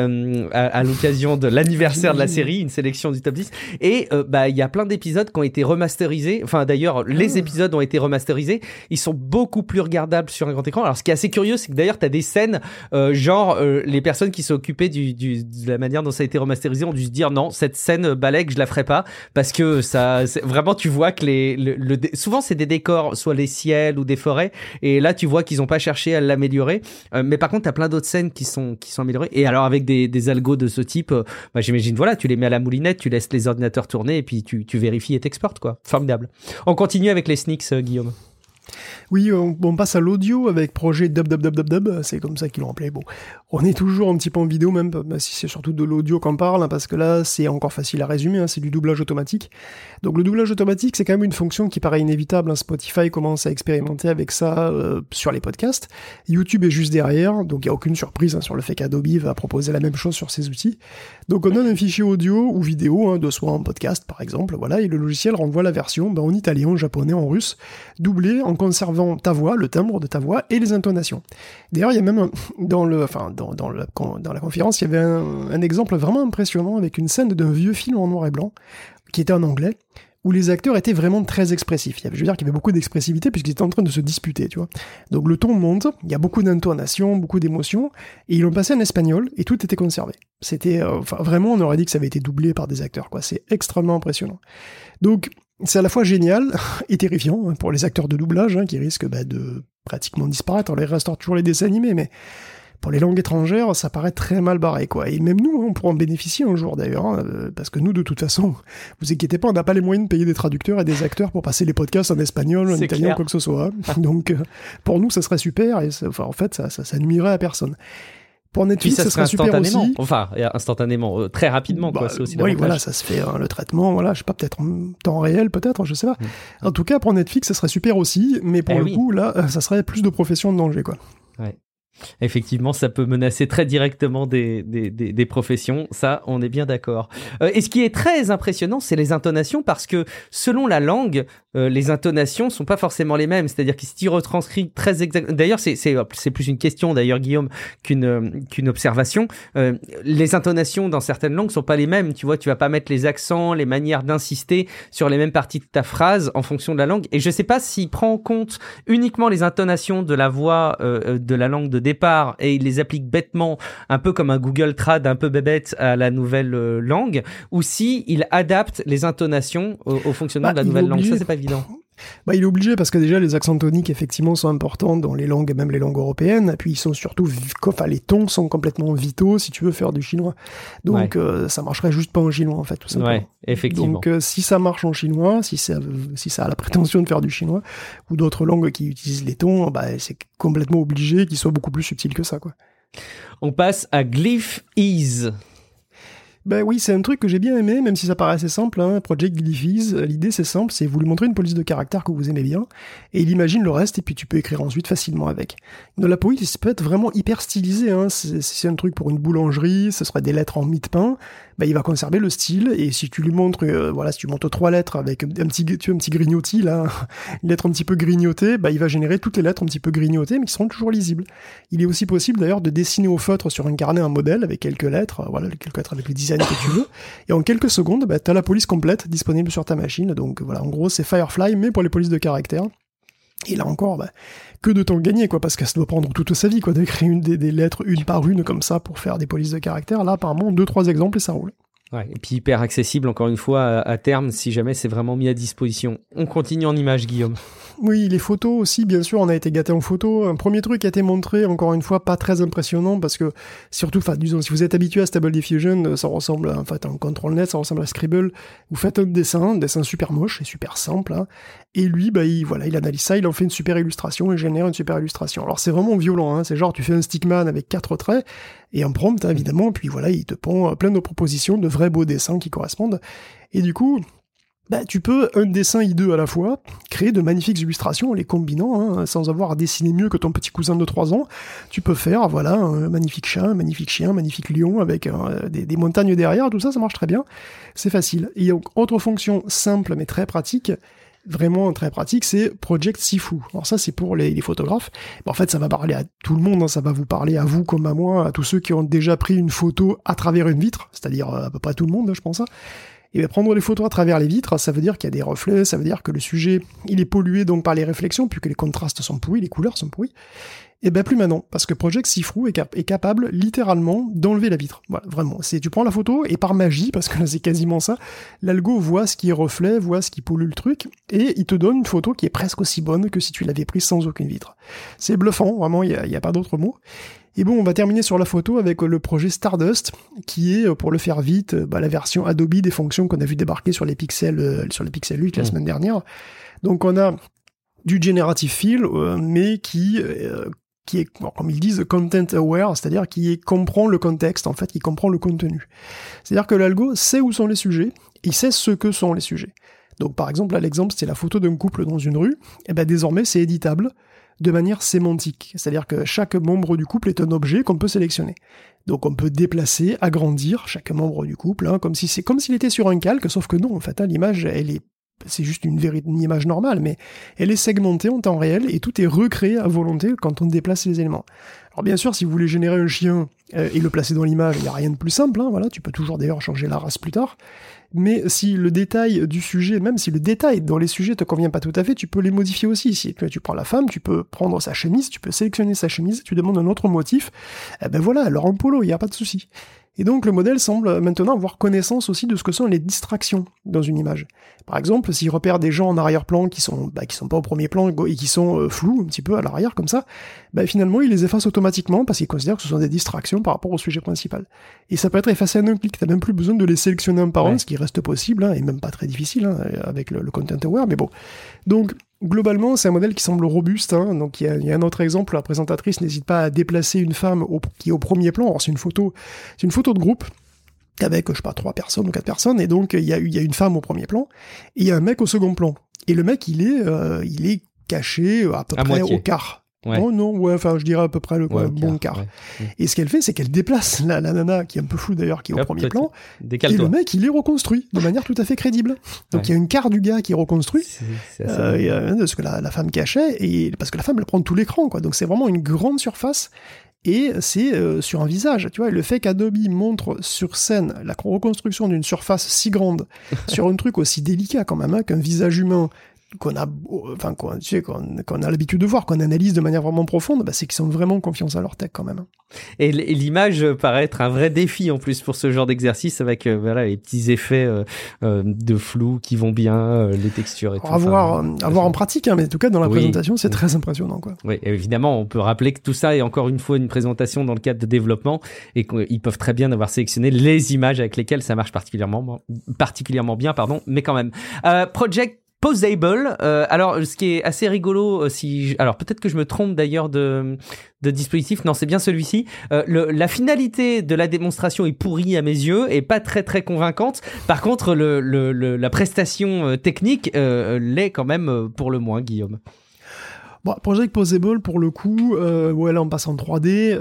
à l'occasion de l'anniversaire de la série, une sélection du top 10. Et il y a plein d'épisodes qui ont été remasterisés. Enfin, d'ailleurs, les épisodes ont été remasterisés. Ils sont beaucoup plus regardables sur un grand écran. Alors, ce qui est assez curieux, c'est que d'ailleurs, t'as des scènes, les personnes qui s'occupaient de la manière dont ça a été remasterisé ont dû se dire non, cette scène balèque, je la ferai pas, parce que vraiment, tu vois que souvent c'est des décors, soit les ciels ou des forêts, et là, tu vois qu'ils ont pas cherché à l'améliorer. Mais par contre, t'as plein d'autres scènes qui sont améliorées. Et alors, avec des algos de ce type, j'imagine, tu les mets à la moulinette, tu laisses les ordinateurs tourner, et puis tu vérifies et t'exportes, quoi. Formidable. On continue avec les sneaks, Guillaume.
Oui, on passe à l'audio avec projet Dub, c'est comme ça qu'ils l'ont appelé. Bon, on est toujours un petit peu en vidéo, même si c'est surtout de l'audio qu'on parle, parce que là, c'est encore facile à résumer, c'est du doublage automatique. Donc le doublage automatique, c'est quand même une fonction qui paraît inévitable. Spotify commence à expérimenter avec ça sur les podcasts. YouTube est juste derrière, donc il n'y a aucune surprise sur le fait qu'Adobe va proposer la même chose sur ses outils. Donc on donne un fichier audio ou vidéo, de soit en podcast par exemple, et le logiciel renvoie la version en italien, en japonais, en russe, doublée en conservant ta voix, le timbre de ta voix et les intonations. D'ailleurs, il y a même dans la conférence, il y avait un exemple vraiment impressionnant avec une scène d'un vieux film en noir et blanc qui était en anglais, où les acteurs étaient vraiment très expressifs. Je veux dire qu'il y avait beaucoup d'expressivité puisqu'ils étaient en train de se disputer, tu vois. Donc le ton monte, il y a beaucoup d'intonation, beaucoup d'émotions, et ils l'ont passé en espagnol et tout était conservé. C'était, vraiment, on aurait dit que ça avait été doublé par des acteurs, quoi. C'est extrêmement impressionnant. Donc, c'est à la fois génial et terrifiant pour les acteurs de doublage, qui risquent de pratiquement disparaître. On les restaure toujours les dessins animés, mais pour les langues étrangères, ça paraît très mal barré, quoi. Et même nous, on pourra en bénéficier un jour, d'ailleurs, parce que nous, de toute façon, vous inquiétez pas, on n'a pas les moyens de payer des traducteurs et des acteurs pour passer les podcasts en espagnol, en italien, quoi que ce soit. Donc, pour nous, ça serait super, et en fait, ça nuirait à personne. Pour Netflix, ça serait super aussi.
Enfin, instantanément, très rapidement, quoi. C'est aussi
oui, voilà, ça se fait, le traitement, voilà, je sais pas, peut-être en temps réel, peut-être, je sais pas. En tout cas, pour Netflix, ça serait super aussi, mais pour le coup, là, ça serait plus de profession de danger, quoi.
Ouais. Effectivement, ça peut menacer très directement des professions, ça, on est bien d'accord. Et ce qui est très impressionnant, c'est les intonations, parce que selon la langue, les intonations sont pas forcément les mêmes. C'est-à-dire que si tu retranscris très exactement, d'ailleurs, c'est plus une question, d'ailleurs, Guillaume, qu'une observation. Les intonations dans certaines langues sont pas les mêmes. Tu vois, tu vas pas mettre les accents, les manières d'insister sur les mêmes parties de ta phrase en fonction de la langue. Et je sais pas s'il prend en compte uniquement les intonations de la voix de la langue de départ et il les applique bêtement, un peu comme un Google Trad un peu bébête à la nouvelle langue, ou si il adapte les intonations au fonctionnement de la nouvelle langue. Ça, c'est pas évident.
Il est obligé parce que déjà les accents toniques effectivement sont importants dans les langues, même les langues européennes, et puis ils sont surtout, les tons sont complètement vitaux si tu veux faire du chinois. Donc ça marcherait juste pas en chinois en fait, tout simplement.
Ouais, effectivement.
Donc si ça marche en chinois, si ça a la prétention de faire du chinois, ou d'autres langues qui utilisent les tons, c'est complètement obligé qu'ils soient beaucoup plus subtils que ça, quoi.
On passe à Glyph Ease.
Oui, c'est un truc que j'ai bien aimé, même si ça paraît assez simple, Project Glyph Ease. L'idée, c'est simple, c'est vous lui montrer une police de caractère que vous aimez bien, et il imagine le reste, et puis tu peux écrire ensuite facilement avec. De la police peut être vraiment hyper stylisé, c'est un truc pour une boulangerie, ce serait des lettres en mie de pain, il va conserver le style, et si tu lui montres, si tu montres 3 lettres avec un petit grignotis, là, une lettre un petit peu grignotée, il va générer toutes les lettres un petit peu grignotées, mais qui seront toujours lisibles. Il est aussi possible, d'ailleurs, de dessiner au feutre sur un carnet un modèle avec quelques lettres, avec le design que tu veux, et en quelques secondes, t'as la police complète disponible sur ta machine. Donc voilà, en gros, c'est Firefly, mais pour les polices de caractère. Et là encore, que de temps gagné, quoi, parce que ça doit prendre toute sa vie, quoi, d'écrire des lettres une par une comme ça pour faire des polices de caractère. Là, apparemment, 2-3 exemples et ça roule.
Ouais, et puis hyper accessible, encore une fois, à terme, si jamais c'est vraiment mis à disposition. On continue en images, Guillaume.
Oui, les photos aussi, bien sûr, on a été gâtés en photo. Un premier truc a été montré, encore une fois, pas très impressionnant, parce que, surtout, disons, si vous êtes habitué à Stable Diffusion, ça ressemble, en ControlNet, ça ressemble à Scribble. Vous faites un dessin super moche et super simple, et lui, il analyse ça, il en fait une super illustration, et génère une super illustration. Alors, c'est vraiment violent, c'est genre, tu fais un stickman avec 4 traits, et un prompt, évidemment, puis voilà, il te pond plein de propositions de vrais beaux dessins qui correspondent. Et du coup, tu peux, un dessin hideux à la fois, créer de magnifiques illustrations en les combinant, sans avoir à dessiner mieux que ton petit cousin de 3 ans. Tu peux faire, un magnifique chat, un magnifique chien, un magnifique lion, avec des montagnes derrière, tout ça, ça marche très bien. C'est facile. Et donc, autre fonction simple, mais très pratique, vraiment très pratique, c'est Project Sifu. Alors ça, c'est pour les photographes. En fait, ça va parler à tout le monde, ça va vous parler à vous comme à moi, à tous ceux qui ont déjà pris une photo à travers une vitre, c'est-à-dire à peu près tout le monde, je pense. Et prendre les photos à travers les vitres, ça veut dire qu'il y a des reflets, ça veut dire que le sujet, il est pollué donc par les réflexions, puis que les contrastes sont pourris, les couleurs sont pourries. Et plus maintenant, parce que Project Sifu est capable, littéralement, d'enlever la vitre. Voilà, vraiment. Tu prends la photo, et par magie, parce que là c'est quasiment ça, l'algo voit ce qui est reflet, voit ce qui pollue le truc, et il te donne une photo qui est presque aussi bonne que si tu l'avais prise sans aucune vitre. C'est bluffant, vraiment, il y a pas d'autre mot. Et on va terminer sur la photo avec le projet Stardust, qui est, pour le faire vite, la version Adobe des fonctions qu'on a vu débarquer sur les Pixel 8 la semaine dernière. Donc on a du generative fill, mais qui est, comme ils disent, content aware, c'est-à-dire qui comprend le contexte, en fait, qui comprend le contenu. C'est-à-dire que l'algo sait où sont les sujets, il sait ce que sont les sujets. Donc par exemple, là, l'exemple, c'était la photo d'un couple dans une rue, et désormais, c'est éditable de manière sémantique. C'est-à-dire que chaque membre du couple est un objet qu'on peut sélectionner. Donc on peut déplacer, agrandir chaque membre du couple, comme s'il était sur un calque, sauf que non, en fait, l'image, elle est c'est juste une image normale, mais elle est segmentée en temps réel et tout est recréé à volonté quand on déplace les éléments. Alors bien sûr, si vous voulez générer un chien et le placer dans l'image, il n'y a rien de plus simple, hein, voilà, tu peux toujours d'ailleurs changer la race plus tard, mais si le détail du sujet, même si le détail dans les sujets te convient pas tout à fait, tu peux les modifier aussi. Si tu prends la femme, tu peux prendre sa chemise, tu peux sélectionner sa chemise, tu demandes un autre motif, eh ben voilà, alors en polo, il n'y a pas de souci. Et donc le modèle semble maintenant avoir connaissance aussi de ce que sont les distractions dans une image. Par exemple, s'il repère des gens en arrière-plan qui sont pas au premier plan et qui sont flous un petit peu à l'arrière comme ça, finalement il les efface automatiquement parce qu'il considère que ce sont des distractions par rapport au sujet principal. Et ça peut être effacé en un clic, t'as même plus besoin de les sélectionner un par un, ce qui reste possible, hein, et même pas très difficile avec le Content Aware, mais bon. Donc globalement, c'est un modèle qui semble robuste, hein. Donc il y a un autre exemple, la présentatrice n'hésite pas à déplacer une femme qui est au premier plan. Alors c'est une photo de groupe avec, je sais pas, 3 personnes ou 4 personnes, et donc il y a une femme au premier plan, et il y a un mec au second plan. Et le mec, il est caché à peu près au quart. Ouais. Je dirais à peu près le bon quart. Ouais. Et ce qu'elle fait, c'est qu'elle déplace la nana, qui est un peu floue d'ailleurs, qui est au premier plan, et le mec, il est reconstruit de manière tout à fait crédible. Donc il y a une quart du gars qui est reconstruit, de ce que la femme cachait, et parce que la femme, elle prend tout l'écran, quoi. Donc c'est vraiment une grande surface, et c'est sur un visage, tu vois. Le fait qu'Adobe montre sur scène la reconstruction d'une surface si grande, sur un truc aussi délicat quand même, hein, qu'un visage humain, qu'on a l'habitude de voir, qu'on analyse de manière vraiment profonde, c'est qu'ils ont vraiment confiance à leur tech quand même.
Et l'image paraît être un vrai défi en plus pour ce genre d'exercice, avec les petits effets de flou qui vont bien, les textures et tout.
À voir en pratique, hein, mais en tout cas dans la présentation, c'est très impressionnant, quoi.
Oui, évidemment, on peut rappeler que tout ça est encore une fois une présentation dans le cadre de développement, et qu'ils peuvent très bien avoir sélectionné les images avec lesquelles ça marche particulièrement bien, mais quand même. Project Posable, alors ce qui est assez rigolo, alors peut-être que je me trompe d'ailleurs de dispositif, non c'est bien celui-ci, la finalité de la démonstration est pourrie à mes yeux et pas très très convaincante, par contre la prestation technique l'est quand même pour le moins, Guillaume.
Bon, Project Posable, pour le coup, là on passe en 3D,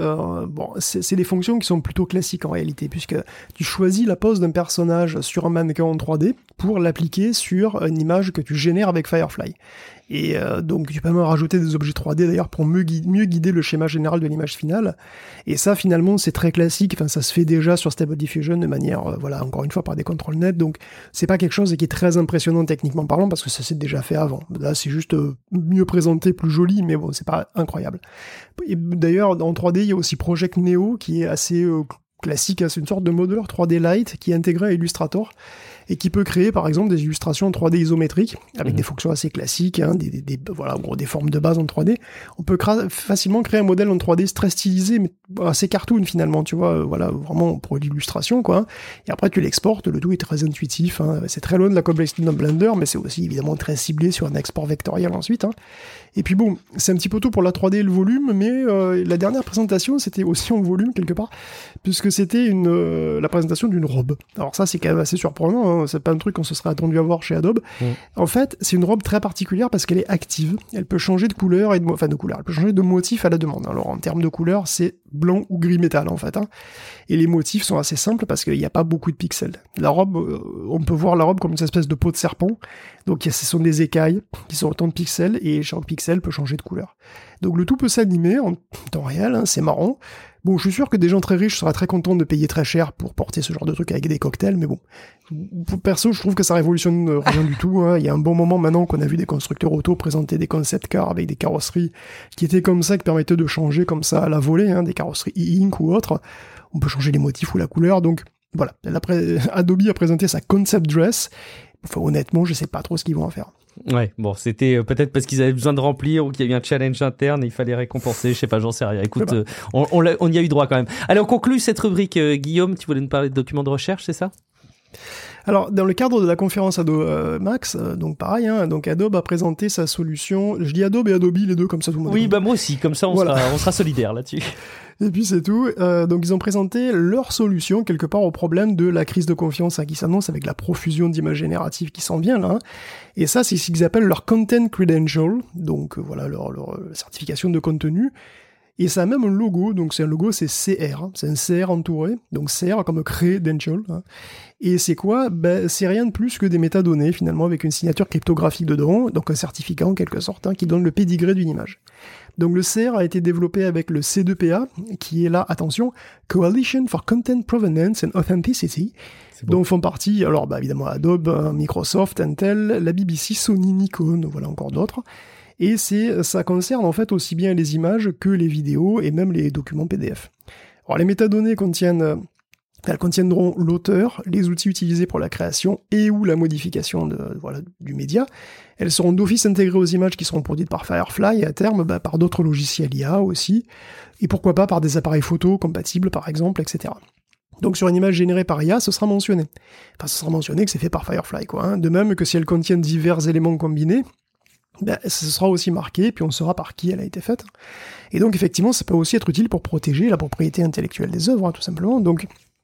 c'est des fonctions qui sont plutôt classiques en réalité, puisque tu choisis la pose d'un personnage sur un mannequin en 3D pour l'appliquer sur une image que tu génères avec Firefly. Et donc tu peux même rajouter des objets 3D d'ailleurs pour mieux guider le schéma général de l'image finale. Et ça finalement c'est très classique, enfin ça se fait déjà sur Stable Diffusion de manière, encore une fois par des contrôles nets, donc c'est pas quelque chose qui est très impressionnant techniquement parlant parce que ça s'est déjà fait avant. Là c'est juste mieux présenté, plus joli, mais bon c'est pas incroyable. Et d'ailleurs en 3D il y a aussi Project Neo qui est assez classique, hein, c'est une sorte de modeleur 3D light qui est intégré à Illustrator et qui peut créer par exemple des illustrations en 3D isométriques avec des fonctions assez classiques, hein, des formes de base en 3D. On peut facilement créer un modèle en 3D très stylisé, mais assez cartoon finalement, tu vois, vraiment pour l'illustration, quoi. Et après tu l'exportes, le tout est très intuitif, hein. C'est très loin de la complexité d'un Blender, mais c'est aussi évidemment très ciblé sur un export vectoriel ensuite, hein. Et puis bon, c'est un petit peu tôt pour la 3D et le volume, mais la dernière présentation c'était aussi en volume quelque part, puisque c'était la présentation d'une robe. Alors ça c'est quand même assez surprenant, hein. C'est pas un truc qu'on se serait attendu à voir chez Adobe. En fait, c'est une robe très particulière parce qu'elle est active. Elle peut changer de couleur elle peut changer de motif à la demande. Alors en termes de couleur, c'est blanc ou gris métal en fait, hein. Et les motifs sont assez simples parce qu'il n'y a pas beaucoup de pixels. La robe, on peut voir la robe comme une espèce de peau de serpent. Donc ce sont des écailles qui sont autant de pixels et chaque pixel peut changer de couleur. Donc le tout peut s'animer en temps réel, hein, c'est marrant. Bon, je suis sûr que des gens très riches seraient très contents de payer très cher pour porter ce genre de truc avec des cocktails, mais bon. Perso, je trouve que ça révolutionne rien du tout, hein. Il y a un bon moment maintenant qu'on a vu des constructeurs auto présenter des concept cars avec des carrosseries qui étaient comme ça, qui permettaient de changer comme ça à la volée, hein, des carrosseries e-ink ou autres. On peut changer les motifs ou la couleur, donc voilà. Adobe a présenté sa concept dress. Enfin, honnêtement, je sais pas trop ce qu'ils vont en faire.
Ouais, bon, c'était peut-être parce qu'ils avaient besoin de remplir ou qu'il y a eu un challenge interne et il fallait récompenser, je sais pas, j'en sais rien. Écoute, on y a eu droit quand même. Allez, on conclut cette rubrique. Guillaume, tu voulais nous parler de documents de recherche, c'est ça ?
Alors, dans le cadre de la conférence Adobe Max, donc pareil, hein, donc Adobe a présenté sa solution. Je dis Adobe et Adobe, les deux, comme ça tout le monde.
Oui, moi aussi, comme ça on sera solidaires là-dessus.
Et puis c'est tout. Donc ils ont présenté leur solution quelque part au problème de la crise de confiance, hein, qui s'annonce avec la profusion d'images génératives qui s'en vient là. Hein. Et ça, c'est ce qu'ils appellent leur Content Credential, donc leur certification de contenu. Et ça a même un logo, donc c'est un logo, c'est CR, hein. C'est un CR entouré, donc CR comme credential. Hein. Et c'est quoi? C'est rien de plus que des métadonnées, finalement, avec une signature cryptographique dedans, donc un certificat en quelque sorte, hein, qui donne le pédigré d'une image. Donc le CR a été développé avec le C2PA, qui est là, attention, Coalition for Content Provenance and Authenticity, dont font partie, alors évidemment Adobe, Microsoft, Intel, la BBC, Sony, Nikon, voilà encore d'autres. Et ça concerne en fait aussi bien les images que les vidéos et même les documents PDF. Alors les métadonnées elles contiendront l'auteur, les outils utilisés pour la création et ou la modification du média. Elles seront d'office intégrées aux images qui seront produites par Firefly et à terme par d'autres logiciels IA aussi, et pourquoi pas par des appareils photo compatibles par exemple, etc. Donc sur une image générée par IA, ce sera mentionné. Enfin, ce sera mentionné que c'est fait par Firefly, quoi. Hein. De même que si elle contient divers éléments combinés, ce sera aussi marqué, puis on saura par qui elle a été faite. Et donc effectivement, ça peut aussi être utile pour protéger la propriété intellectuelle des œuvres, hein, tout simplement. Donc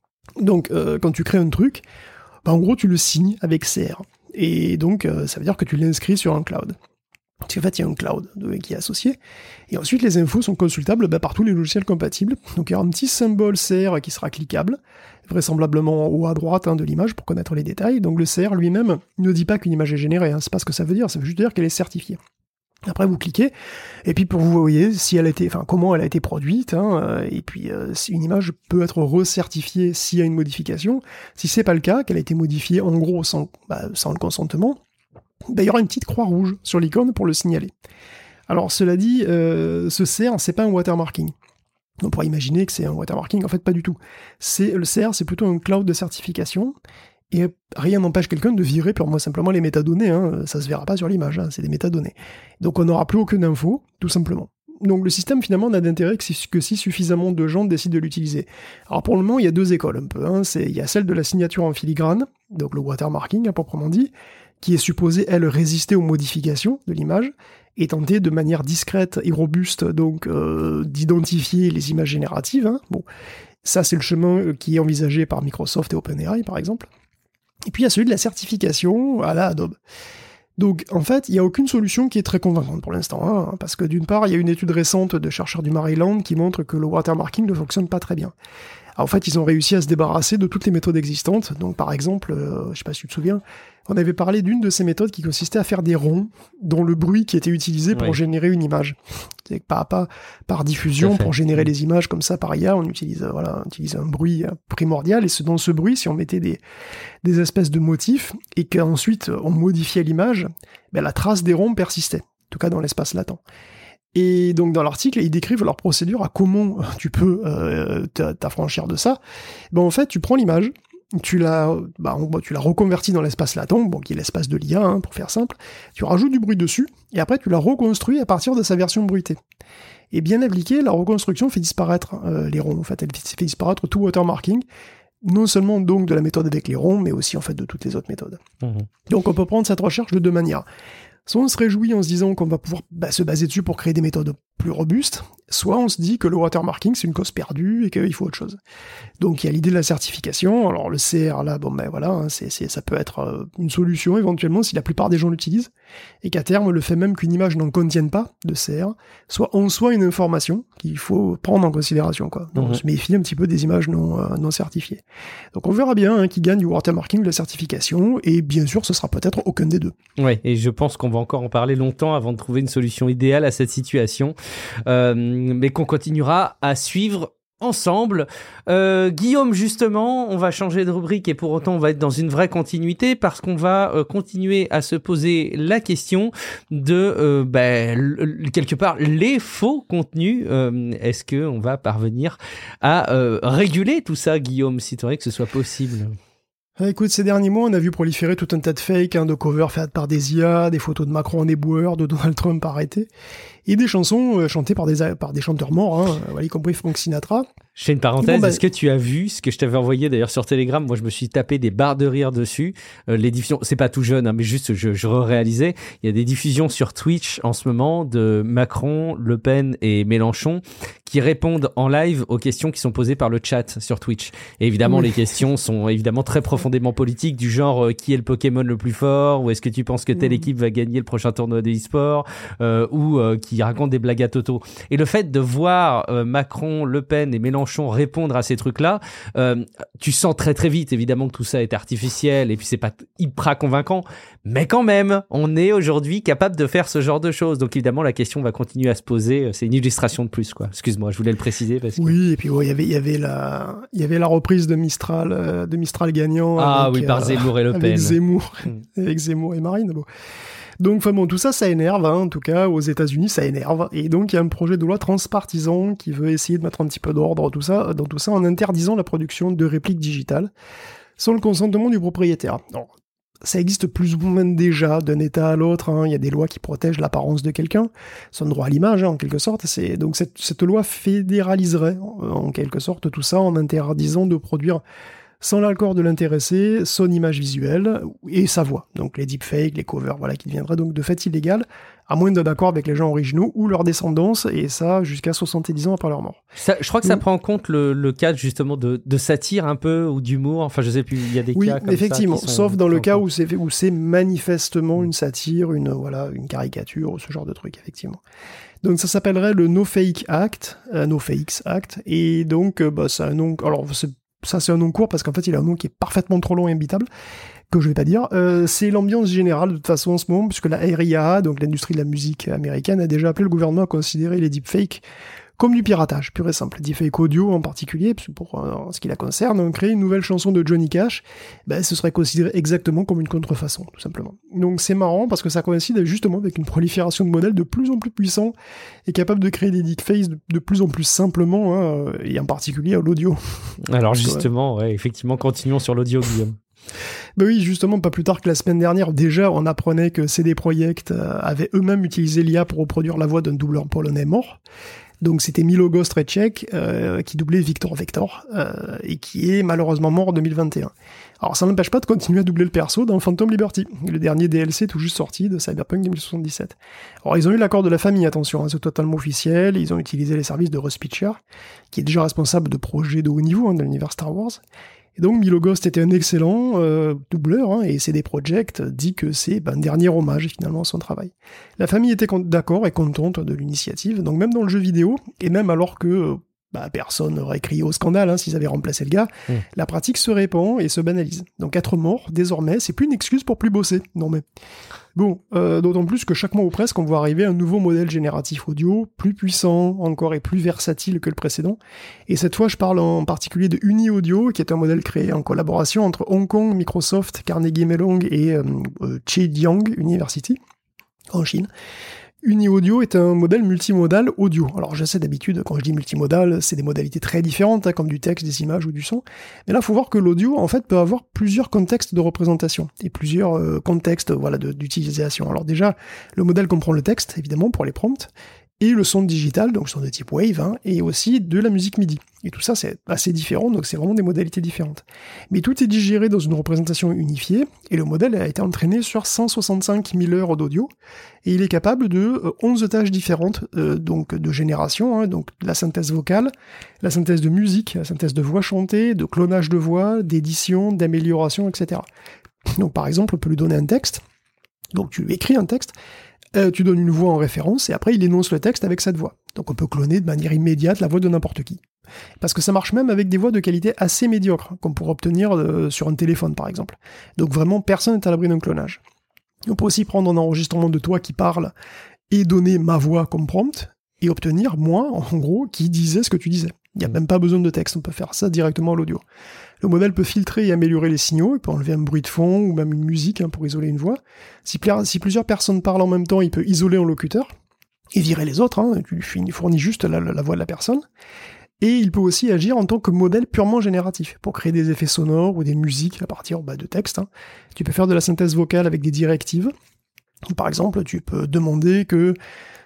quand tu crées un truc, en gros, tu le signes avec CR. Et donc, ça veut dire que tu l'inscris sur un cloud. Parce qu'en fait, il y a un cloud qui est associé. Et ensuite, les infos sont consultables par tous les logiciels compatibles. Donc, il y aura un petit symbole CR qui sera cliquable, vraisemblablement en haut à droite de l'image pour connaître les détails. Donc, le CR lui-même ne dit pas qu'une image est générée. Hein. C'est pas ce que ça veut dire. Ça veut juste dire qu'elle est certifiée. Après, vous cliquez, et puis pour vous voyez comment elle a été produite, hein, et puis si une image peut être recertifiée s'il y a une modification. Si c'est pas le cas, qu'elle a été modifiée en gros sans le consentement, il y aura une petite croix rouge sur l'icône pour le signaler. Alors cela dit, ce CR, c'est pas un watermarking. On pourrait imaginer que c'est un watermarking, en fait pas du tout. Le CR, c'est plutôt un cloud de certification. Et rien n'empêche quelqu'un de virer purement simplement les métadonnées, hein. Ça se verra pas sur l'image, hein, c'est des métadonnées. Donc on n'aura plus aucune info, tout simplement. Donc le système finalement n'a d'intérêt que si suffisamment de gens décident de l'utiliser. Alors pour le moment, il y a deux écoles un peu, hein. Il y a celle de la signature en filigrane, donc le watermarking proprement dit, qui est supposée, elle, résister aux modifications de l'image, et tenter de manière discrète et robuste donc d'identifier les images génératives. Hein. Bon, ça c'est le chemin qui est envisagé par Microsoft et OpenAI par exemple. Et puis il y a celui de la certification à la Adobe. Donc en fait, il n'y a aucune solution qui est très convaincante pour l'instant, hein, parce que d'une part, il y a une étude récente de chercheurs du Maryland qui montre que le watermarking ne fonctionne pas très bien. Alors, en fait, ils ont réussi à se débarrasser de toutes les méthodes existantes. Donc par exemple, je sais pas si tu te souviens, on avait parlé d'une de ces méthodes qui consistait à faire des ronds dont le bruit qui était utilisé pour générer une image. C'est pas par diffusion pour générer les images comme ça par IA, on utilise un bruit primordial, et dans ce bruit, si on mettait des espèces de motifs et qu'ensuite on modifiait l'image, la trace des ronds persistait, en tout cas dans l'espace latent. Et donc dans l'article, ils décrivent leur procédure à comment tu peux t'affranchir de ça. En fait, tu prends l'image, tu la reconvertis dans l'espace latent, qui est l'espace de l'IA, hein, pour faire simple, tu rajoutes du bruit dessus, et après tu la reconstruis à partir de sa version bruitée. Et bien appliquée, la reconstruction fait disparaître les ronds, en fait, elle fait disparaître tout watermarking, non seulement donc de la méthode avec les ronds, mais aussi en fait de toutes les autres méthodes. Donc on peut prendre cette recherche de deux manières. Soit on se réjouit en se disant qu'on va pouvoir se baser dessus pour créer des méthodes plus robustes, soit on se dit que le watermarking c'est une cause perdue et qu'il faut autre chose. Donc il y a l'idée de la certification. Alors le CR là, hein, ça peut être une solution éventuellement si la plupart des gens l'utilisent, et qu'à terme le fait même qu'une image n'en contienne pas de CR soit en soi une information qu'il faut prendre en considération, quoi. Donc on se méfie un petit peu des images non certifiées. Donc on verra bien, hein, qui gagne du watermarking, de la certification, et bien sûr ce sera peut-être aucun des deux.
Ouais, et je pense qu'on va encore en parler longtemps avant de trouver une solution idéale à cette situation, mais qu'on continuera à suivre ensemble. Guillaume, justement, on va changer de rubrique, et pour autant on va être dans une vraie continuité, parce qu'on va continuer à se poser la question de quelque part les faux contenus. Est-ce qu'on va parvenir à réguler tout ça, Guillaume, si tu aurais que ce soit possible?
Écoute, ces derniers mois, on a vu proliférer tout un tas de fakes, de covers faites par des IA, des photos de Macron en éboueur, de Donald Trump arrêté, et des chansons chantées par des chanteurs morts, y compris Frank Sinatra.
Je fais une parenthèse, est-ce que tu as vu ce que je t'avais envoyé d'ailleurs sur Telegram? Moi, je me suis tapé des barres de rire dessus. Les diffusions, c'est pas tout jeune, hein, mais juste je réalisais. Il y a des diffusions sur Twitch en ce moment de Macron, Le Pen et Mélenchon qui répondent en live aux questions qui sont posées par le chat sur Twitch. Et évidemment, les questions sont évidemment très profondément politiques, du genre qui est le Pokémon le plus fort, ou est-ce que tu penses que telle équipe va gagner le prochain tournoi de e-sport, ou qui raconte des blagues à Toto. Et le fait de voir Macron, Le Pen et Mélenchon répondre à ces trucs-là, tu sens très très vite évidemment que tout ça est artificiel et puis c'est pas hyper convaincant, mais quand même, on est aujourd'hui capable de faire ce genre de choses. Donc évidemment, la question va continuer à se poser. C'est une illustration de plus, quoi. Excuse-moi, je voulais le préciser parce que...
Oui, et puis il y avait la reprise de Mistral gagnant.
Ah avec, oui, par Zemmour et Le Pen.
Avec Zemmour et Marine. Bon. Donc, enfin bon, tout ça, ça énerve, hein, en tout cas, aux États-Unis, ça énerve. Et donc, il y a un projet de loi transpartisan qui veut essayer de mettre un petit peu d'ordre dans tout ça, en interdisant la production de répliques digitales sans le consentement du propriétaire. Alors, ça existe plus ou moins déjà d'un État à l'autre, hein. Il y a des lois qui protègent l'apparence de quelqu'un, son droit à l'image, hein, en quelque sorte. Donc, cette loi fédéraliserait, en quelque sorte, tout ça en interdisant de produire sans l'accord de l'intéressé, son image visuelle et sa voix. Donc les deepfakes, les covers, voilà, qui deviendraient donc de fait illégales, à moins d'être d'accord avec les gens originaux ou leur descendance, et ça jusqu'à 70 ans après leur mort.
Ça, je crois que ça prend en compte le cas justement de satire un peu, ou d'humour, enfin je sais plus, il y a des cas comme
effectivement,
ça.
Sauf dans le cas où c'est manifestement une satire, une caricature, ou ce genre de truc, effectivement. Donc ça s'appellerait le No Fakes Act, et donc c'est un nom, alors c'est un nom court parce qu'en fait il a un nom qui est parfaitement trop long et imbitable, que je vais pas dire. C'est l'ambiance générale de toute façon en ce moment, puisque la RIAA, donc l'industrie de la musique américaine, a déjà appelé le gouvernement à considérer les deepfakes comme du piratage, pur et simple. Deepfake audio en particulier, pour ce qui la concerne, créer une nouvelle chanson de Johnny Cash, ce serait considéré exactement comme une contrefaçon, tout simplement. Donc c'est marrant parce que ça coïncide justement avec une prolifération de modèles de plus en plus puissants et capables de créer des deepfakes de plus en plus simplement, hein, et en particulier à l'audio.
Alors justement, ouais, effectivement, continuons sur l'audio, Guillaume.
Ben oui, justement, pas plus tard que la semaine dernière, déjà, on apprenait que CD Projekt avaient eux-mêmes utilisé l'IA pour reproduire la voix d'un doubleur polonais mort. Donc c'était Milogo Strejček qui doublait Victor Vector et qui est malheureusement mort en 2021. Alors ça n'empêche pas de continuer à doubler le perso dans Phantom Liberty, le dernier DLC tout juste sorti de Cyberpunk 2077. Alors ils ont eu l'accord de la famille, attention, hein, c'est totalement officiel, ils ont utilisé les services de Russ Pitcher, qui est déjà responsable de projets de haut niveau, hein, de l'univers Star Wars. Et donc Milo Ghost était un excellent doubleur, hein, et CD Projekt dit que c'est un dernier hommage finalement à son travail. La famille était d'accord et contente de l'initiative, donc même dans le jeu vidéo, et même alors que personne n'aurait crié au scandale hein, s'ils avaient remplacé le gars, la pratique se répand et se banalise. Donc être mort, désormais, c'est plus une excuse pour plus bosser. Non mais... Bon, d'autant plus que chaque mois ou presque, on voit arriver un nouveau modèle génératif audio, plus puissant encore et plus versatile que le précédent. Et cette fois, je parle en particulier de Uni Audio, qui est un modèle créé en collaboration entre Hong Kong, Microsoft, Carnegie Mellon et Zhejiang University, en Chine. Uni Audio est un modèle multimodal audio. Alors je sais d'habitude, quand je dis multimodal, c'est des modalités très différentes, hein, comme du texte, des images ou du son. Mais là, il faut voir que l'audio, en fait, peut avoir plusieurs contextes de représentation et plusieurs contextes d'utilisation. Alors déjà, le modèle comprend le texte, évidemment, pour les prompts, et le son digital, donc son de type Wave, hein, et aussi de la musique MIDI. Et tout ça, c'est assez différent, donc c'est vraiment des modalités différentes. Mais tout est digéré dans une représentation unifiée, et le modèle a été entraîné sur 165 000 heures d'audio, et il est capable de 11 tâches différentes, donc de génération, hein, donc la synthèse vocale, la synthèse de musique, la synthèse de voix chantée, de clonage de voix, d'édition, d'amélioration, etc. Donc par exemple, on peut lui donner un texte, donc tu écris un texte, tu donnes une voix en référence, et après il énonce le texte avec cette voix. Donc on peut cloner de manière immédiate la voix de n'importe qui. Parce que ça marche même avec des voix de qualité assez médiocre, qu'on pourrait obtenir sur un téléphone par exemple. Donc vraiment, personne n'est à l'abri d'un clonage. On peut aussi prendre un enregistrement de toi qui parle, et donner ma voix comme prompt, et obtenir moi, en gros, qui disait ce que tu disais. Il n'y a même pas besoin de texte, on peut faire ça directement à l'audio. Le modèle peut filtrer et améliorer les signaux, il peut enlever un bruit de fond ou même une musique hein, pour isoler une voix. Si plusieurs personnes parlent en même temps, il peut isoler un locuteur et virer les autres, hein, tu fournis juste la voix de la personne. Et il peut aussi agir en tant que modèle purement génératif, pour créer des effets sonores ou des musiques à partir de texte. Hein. Tu peux faire de la synthèse vocale avec des directives. Par exemple, tu peux demander que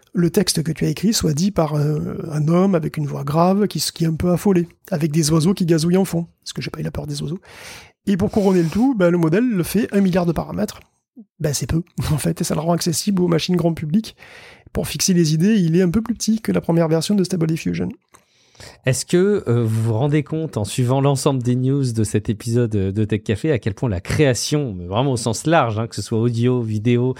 le texte que tu as écrit soit dit par un homme avec une voix grave qui est un peu affolé, avec des oiseaux qui gazouillent en fond, parce que j'ai pas eu la peur des oiseaux. Et pour couronner le tout, le modèle le fait 1 milliard de paramètres. C'est peu, en fait, et ça le rend accessible aux machines grand public. Pour fixer les idées, il est un peu plus petit que la première version de Stable Diffusion.
Est-ce que vous vous rendez compte, en suivant l'ensemble des news de cet épisode de Tech Café, à quel point la création, vraiment au sens large, que ce soit audio, vidéo,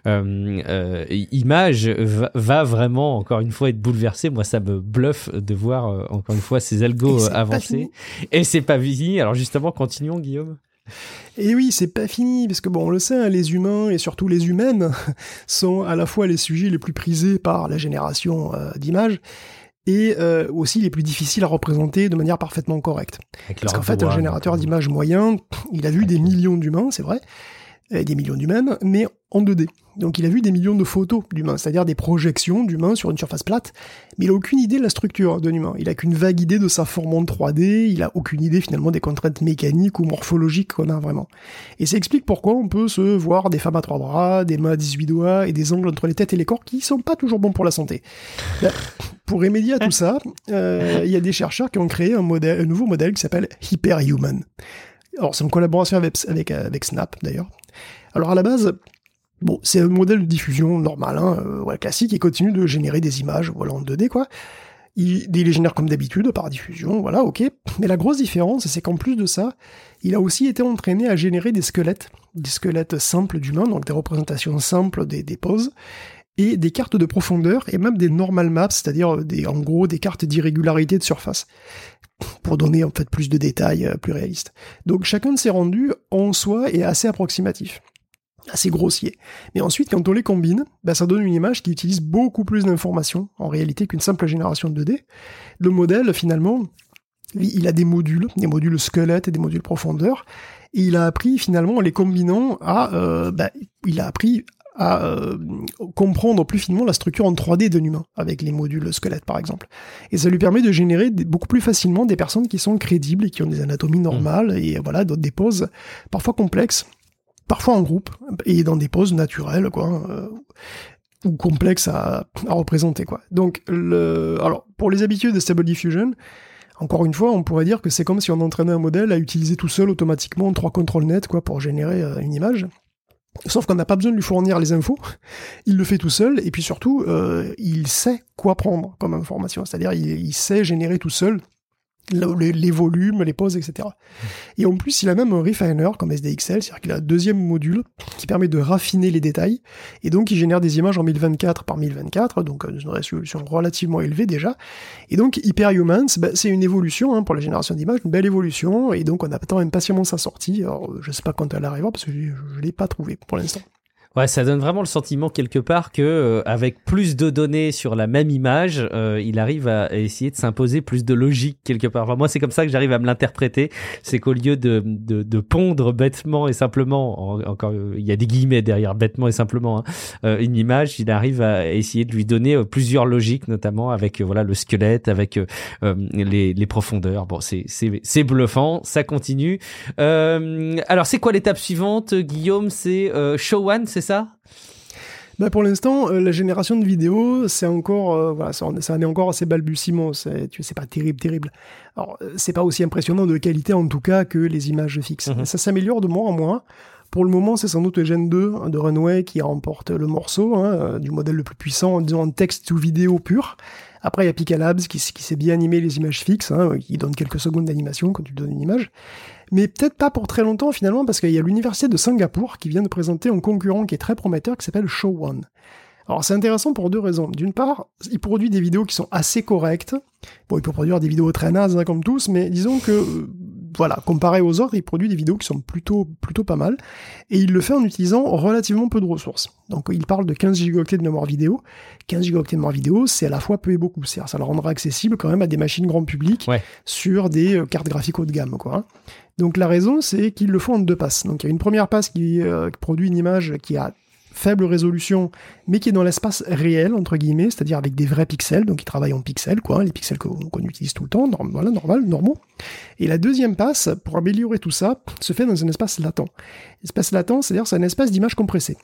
image, va vraiment, encore une fois, être bouleversée. Moi, ça me bluffe de voir, encore une fois, ces algos avancer. Et c'est pas fini. Alors justement, continuons, Guillaume.
Et oui, c'est pas fini, parce que on le sait, les humains, et surtout les humaines, sont à la fois les sujets les plus prisés par la génération d'images, et aussi les plus difficiles à représenter de manière parfaitement correcte. Parce qu'en fait, un générateur d'images moyen, il a vu des millions d'humains, c'est vrai, des millions d'humains, mais en 2D. Donc il a vu des millions de photos d'humains, c'est-à-dire des projections d'humains sur une surface plate, mais il a aucune idée de la structure d'un humain. Il a qu'une vague idée de sa forme en 3D, il a aucune idée finalement des contraintes mécaniques ou morphologiques qu'on a vraiment. Et ça explique pourquoi on peut se voir des femmes à 3 bras, des mains à 18 doigts et des angles entre les têtes et les corps qui sont pas toujours bons pour la santé. Pour remédier à tout ça, il y a des chercheurs qui ont créé un nouveau modèle qui s'appelle Hyperhuman. Alors c'est une collaboration avec Snap d'ailleurs. Alors à la base, c'est un modèle de diffusion normal, classique, qui continue de générer des images, en 2D, quoi. Il les génère comme d'habitude, par diffusion, ok. Mais la grosse différence, c'est qu'en plus de ça, il a aussi été entraîné à générer des squelettes simples d'humains, donc des représentations simples des poses, et des cartes de profondeur, et même des normal maps, c'est-à-dire en gros des cartes d'irrégularité de surface, pour donner en fait plus de détails plus réalistes. Donc chacun de ces rendus, en soi, est assez approximatif. Assez grossier. Mais ensuite, quand on les combine, ça donne une image qui utilise beaucoup plus d'informations, en réalité, qu'une simple génération de 2D. Le modèle, finalement, il a des modules squelettes et des modules profondeur, et il a appris, finalement, en les combinant, à comprendre plus finement la structure en 3D d'un humain, avec les modules squelettes, par exemple. Et ça lui permet de générer beaucoup plus facilement des personnes qui sont crédibles et qui ont des anatomies normales, et des poses parfois complexes, parfois en groupe, et dans des poses naturelles, ou complexes à représenter, quoi. Donc, alors, pour les habitudes de Stable Diffusion, encore une fois, on pourrait dire que c'est comme si on entraînait un modèle à utiliser tout seul automatiquement 3 contrôles nets, pour générer une image. Sauf qu'on n'a pas besoin de lui fournir les infos, il le fait tout seul, et puis surtout, il sait quoi prendre comme information, c'est-à-dire il sait générer tout seul les volumes, les poses, etc. Et en plus, il a même un refiner comme SDXL, c'est-à-dire qu'il a un deuxième module qui permet de raffiner les détails, et donc il génère des images en 1024 par 1024, donc une résolution relativement élevée déjà. Et donc Hyperhumans, c'est une évolution pour la génération d'images, une belle évolution, et donc on attend impatiemment sa sortie. Alors je sais pas quand elle arrivera, parce que je l'ai pas trouvé pour l'instant.
Ouais, ça donne vraiment le sentiment quelque part que avec plus de données sur la même image, il arrive à essayer de s'imposer plus de logique quelque part. Enfin, moi, c'est comme ça que j'arrive à me l'interpréter. C'est qu'au lieu de pondre bêtement et simplement, encore il y a des guillemets derrière bêtement et simplement, une image, il arrive à essayer de lui donner plusieurs logiques, notamment avec le squelette, avec les profondeurs. Bon, c'est bluffant. Ça continue. Alors, c'est quoi l'étape suivante, Guillaume? C'est Show One, c'est ça?
Pour l'instant, la génération de vidéos, c'est encore, ça en est encore assez balbutiement. C'est pas terrible. Alors, c'est pas aussi impressionnant de qualité en tout cas que les images fixes. Ça s'améliore de mois en mois. Pour le moment, c'est sans doute le Gen 2 de Runway qui remporte le morceau du modèle le plus puissant, disons en texte ou vidéo pur. Après, il y a Picalabs qui sait bien animer les images fixes, qui donne quelques secondes d'animation quand tu donnes une image. Mais peut-être pas pour très longtemps finalement, parce qu'il y a l'université de Singapour qui vient de présenter un concurrent qui est très prometteur, qui s'appelle Show One. Alors c'est intéressant pour deux raisons. D'une part, il produit des vidéos qui sont assez correctes. Bon, il peut produire des vidéos très nazes comme tous, mais disons que, comparé aux autres, il produit des vidéos qui sont plutôt pas mal. Et il le fait en utilisant relativement peu de ressources. Donc il parle de 15 gigaoctets de mémoire vidéo. 15 gigaoctets de mémoire vidéo, c'est à la fois peu et beaucoup. C'est-à-dire, ça le rendra accessible quand même à des machines grand public sur des cartes graphiques haut de gamme, Donc la raison, c'est qu'ils le font en 2 passes. Donc il y a une première passe qui produit une image qui a faible résolution, mais qui est dans l'espace réel, entre guillemets, c'est-à-dire avec des vrais pixels, donc ils travaillent en pixels, les pixels qu'on utilise tout le temps, normaux. Et la deuxième passe, pour améliorer tout ça, se fait dans un espace latent. L'espace latent, c'est-à-dire c'est un espace d'image compressée.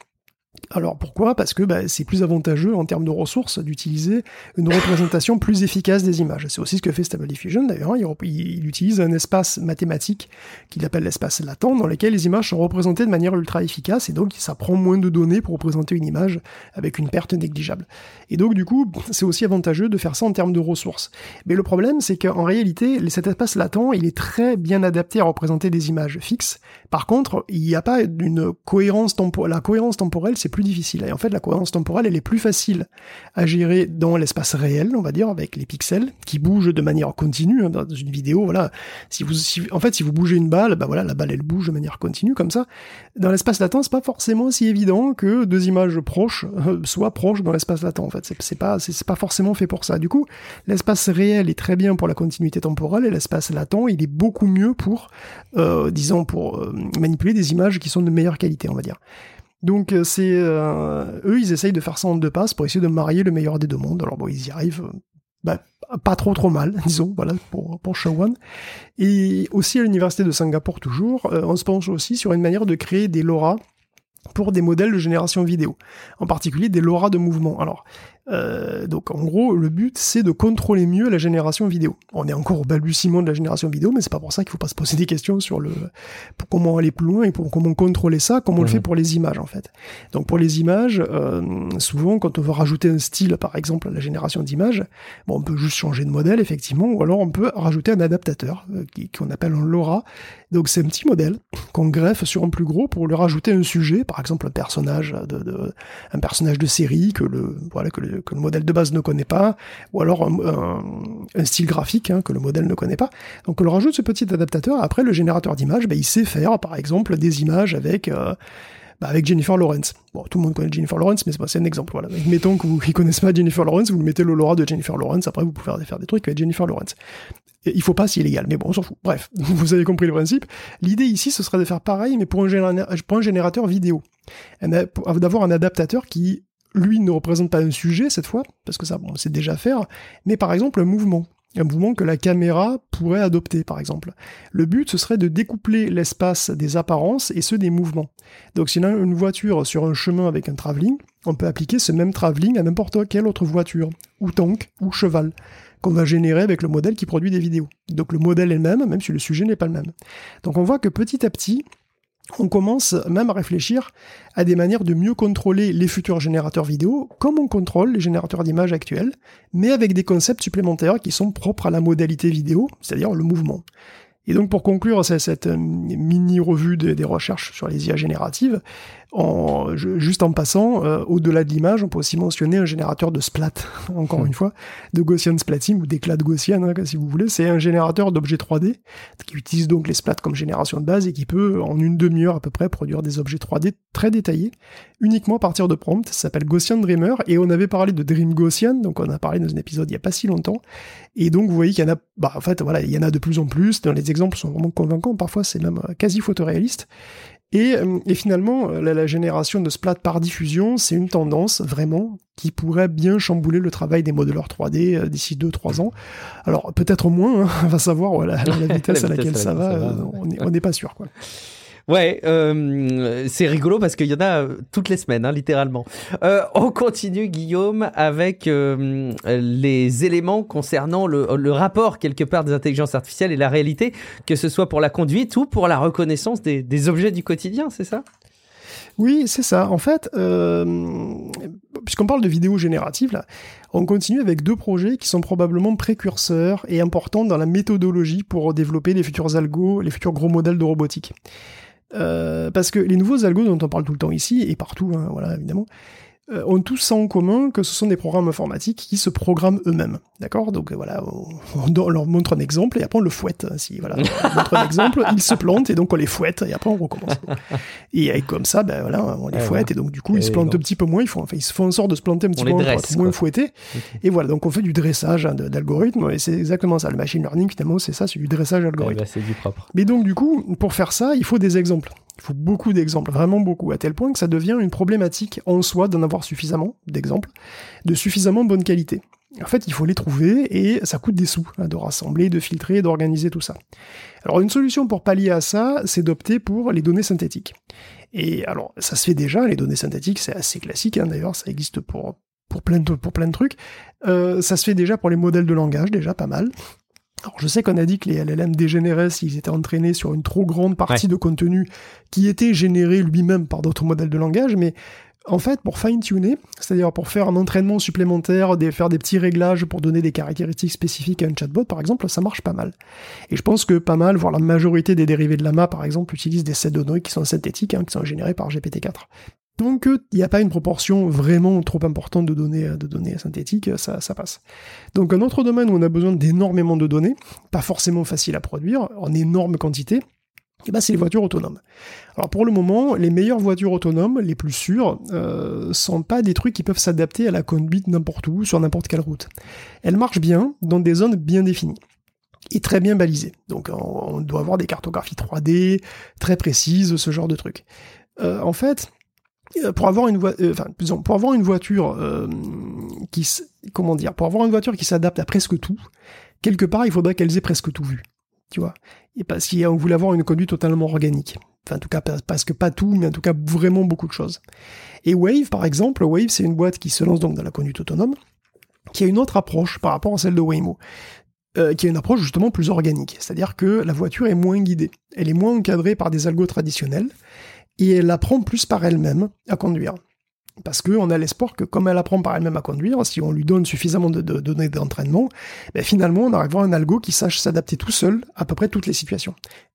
Alors pourquoi ? Parce que c'est plus avantageux en termes de ressources d'utiliser une représentation plus efficace des images. C'est aussi ce que fait Stable Diffusion d'ailleurs. Il utilise un espace mathématique qu'il appelle l'espace latent, dans lequel les images sont représentées de manière ultra efficace, et donc ça prend moins de données pour représenter une image avec une perte négligeable. Et donc du coup, c'est aussi avantageux de faire ça en termes de ressources. Mais le problème, c'est qu'en réalité, cet espace latent, il est très bien adapté à représenter des images fixes. Par contre, il n'y a pas une cohérence temporelle. La cohérence temporelle, c'est plus difficile. Et en fait, la cohérence temporelle, elle est plus facile à gérer dans l'espace réel, on va dire, avec les pixels, qui bougent de manière continue. Dans une vidéo, voilà. Si vous bougez une balle, la balle, elle bouge de manière continue, comme ça. Dans l'espace latent, c'est pas forcément si évident que deux images proches soient proches dans l'espace latent, en fait. C'est pas forcément fait pour ça. Du coup, l'espace réel est très bien pour la continuité temporelle, et l'espace latent, il est beaucoup mieux pour, manipuler des images qui sont de meilleure qualité, on va dire. Donc eux, ils essayent de faire ça en 2 passes pour essayer de marier le meilleur des deux mondes. Alors ils y arrivent pas trop mal, disons, voilà, pour Shawan. Et aussi à l'université de Singapour toujours, on se penche aussi sur une manière de créer des LoRa pour des modèles de génération vidéo, en particulier des LoRa de mouvement. Alors, donc en gros, le but, c'est de contrôler mieux la génération vidéo. On est encore au balbutiement de la génération vidéo, mais c'est pas pour ça qu'il faut pas se poser des questions sur pour comment aller plus loin et comment contrôler ça, comme on le fait pour les images, en fait. Donc pour les images, souvent, quand on veut rajouter un style, par exemple, à la génération d'images, on peut juste changer de modèle, effectivement, ou alors on peut rajouter un adaptateur, qu'on appelle un LoRa. Donc c'est un petit modèle qu'on greffe sur un plus gros pour lui rajouter un sujet, par exemple un personnage de série que le modèle de base ne connaît pas, ou alors un style graphique que le modèle ne connaît pas. Donc on leur rajoute ce petit adaptateur, et après le générateur d'images, il sait faire par exemple des images avec Jennifer Lawrence. Bon, tout le monde connaît Jennifer Lawrence, mais c'est un exemple. Voilà. Mettons que vous ne connaissez pas Jennifer Lawrence, vous mettez le LoRa de Jennifer Lawrence, après vous pouvez faire des trucs avec Jennifer Lawrence. Il faut pas, c'est illégal, mais bon, on s'en fout. Bref, vous avez compris le principe. L'idée ici, ce serait de faire pareil, mais pour un générateur vidéo. D'avoir un adaptateur qui, lui, ne représente pas un sujet, cette fois, parce que ça, on sait déjà faire, mais par exemple un mouvement que la caméra pourrait adopter, par exemple. Le but, ce serait de découpler l'espace des apparences et ceux des mouvements. Donc, si on a une voiture sur un chemin avec un travelling, on peut appliquer ce même travelling à n'importe quelle autre voiture, ou tank, ou cheval, qu'on va générer avec le modèle qui produit des vidéos. Donc, le modèle est le même si le sujet n'est pas le même. Donc, on voit que petit à petit, on commence même à réfléchir à des manières de mieux contrôler les futurs générateurs vidéo, comme on contrôle les générateurs d'images actuels, mais avec des concepts supplémentaires qui sont propres à la modalité vidéo, c'est-à-dire le mouvement. Et donc pour conclure cette mini-revue des recherches sur les IA génératives, juste en passant, au-delà de l'image, on peut aussi mentionner un générateur de splat, encore une fois, de Gaussian splatting, ou d'éclat de Gaussian, si vous voulez. C'est un générateur d'objets 3D, qui utilise donc les splats comme génération de base, et qui peut, en une demi-heure à peu près, produire des objets 3D très détaillés, uniquement à partir de prompts. Ça s'appelle Gaussian Dreamer, et on avait parlé de Dream Gaussian, donc on a parlé dans un épisode il n'y a pas si longtemps, et donc vous voyez qu'il y en a, il y en a de plus en plus, les exemples sont vraiment convaincants, parfois c'est même quasi photoréaliste. Et finalement, la génération de splats par diffusion, c'est une tendance, vraiment, qui pourrait bien chambouler le travail des modeleurs 3D d'ici 2-3 ans. Alors, peut-être moins, on va savoir la vitesse à laquelle ça va, on n'est pas sûr, quoi.
Ouais, c'est rigolo parce qu'il y en a toutes les semaines, littéralement. On continue, Guillaume, avec les éléments concernant le rapport, quelque part, des intelligences artificielles et la réalité, que ce soit pour la conduite ou pour la reconnaissance des objets du quotidien, c'est ça ?
Oui, c'est ça. En fait, puisqu'on parle de vidéo générative, là, on continue avec 2 projets qui sont probablement précurseurs et importants dans la méthodologie pour développer les futurs algos, les futurs gros modèles de robotique. Parce que les nouveaux algos dont on parle tout le temps ici, et partout, voilà, évidemment, ont tous ça en commun que ce sont des programmes informatiques qui se programment eux-mêmes. D'accord ? Donc voilà, on leur montre un exemple et après on le fouette. Si voilà, on montre un exemple, ils se plantent et donc on les fouette et après on recommence. Et comme ça, on les fouette et donc du coup ils se plantent un petit peu moins. Ils se font en sorte de se planter un petit peu moins pour être moins fouettés. Okay. Et voilà, donc on fait du dressage d'algorithmes et c'est exactement ça. Le machine learning finalement c'est ça, c'est du dressage d'algorithmes.
C'est du propre.
Mais donc du coup, pour faire ça, il faut des exemples. Il faut beaucoup d'exemples, vraiment beaucoup, à tel point que ça devient une problématique en soi d'en avoir suffisamment d'exemples, de suffisamment bonne qualité. En fait, il faut les trouver et ça coûte des sous de rassembler, de filtrer, d'organiser tout ça. Alors une solution pour pallier à ça, c'est d'opter pour les données synthétiques. Et alors ça se fait déjà, les données synthétiques, c'est assez classique, d'ailleurs ça existe pour plein de trucs. Ça se fait déjà pour les modèles de langage, déjà pas mal. Alors je sais qu'on a dit que les LLM dégénéraient s'ils étaient entraînés sur une trop grande partie de contenu qui était généré lui-même par d'autres modèles de langage, mais en fait, pour fine-tuner, c'est-à-dire pour faire un entraînement supplémentaire, faire des petits réglages pour donner des caractéristiques spécifiques à un chatbot, par exemple, ça marche pas mal. Et je pense que pas mal, voire la majorité des dérivés de Llama, par exemple, utilisent des sets de données qui sont synthétiques, qui sont générés par GPT-4. Donc, il n'y a pas une proportion vraiment trop importante de données synthétiques, ça passe. Donc, un autre domaine où on a besoin d'énormément de données, pas forcément facile à produire, en énorme quantité, c'est les voitures autonomes. Alors pour le moment, les meilleures voitures autonomes, les plus sûres, sont pas des trucs qui peuvent s'adapter à la conduite n'importe où, sur n'importe quelle route. Elles marchent bien dans des zones bien définies et très bien balisées. Donc on doit avoir des cartographies 3D très précises, ce genre de trucs. En fait, pour avoir une voiture qui s'adapte à presque tout, quelque part, il faudrait qu'elles aient presque tout vu. Tu vois, et parce qu'on voulait avoir une conduite totalement organique. Enfin, en tout cas, parce que pas tout, mais en tout cas, vraiment beaucoup de choses. Et Wayve, par exemple, Wayve, c'est une boîte qui se lance donc dans la conduite autonome, qui a une autre approche par rapport à celle de Waymo, qui a une approche justement plus organique. C'est-à-dire que la voiture est moins guidée. Elle est moins encadrée par des algos traditionnels, et elle apprend plus par elle-même à conduire. Parce qu'on a l'espoir que comme elle apprend par elle-même à conduire, si on lui donne suffisamment de données d'entraînement, finalement on arrive à avoir un algo qui sache s'adapter tout seul à peu près toutes les situations.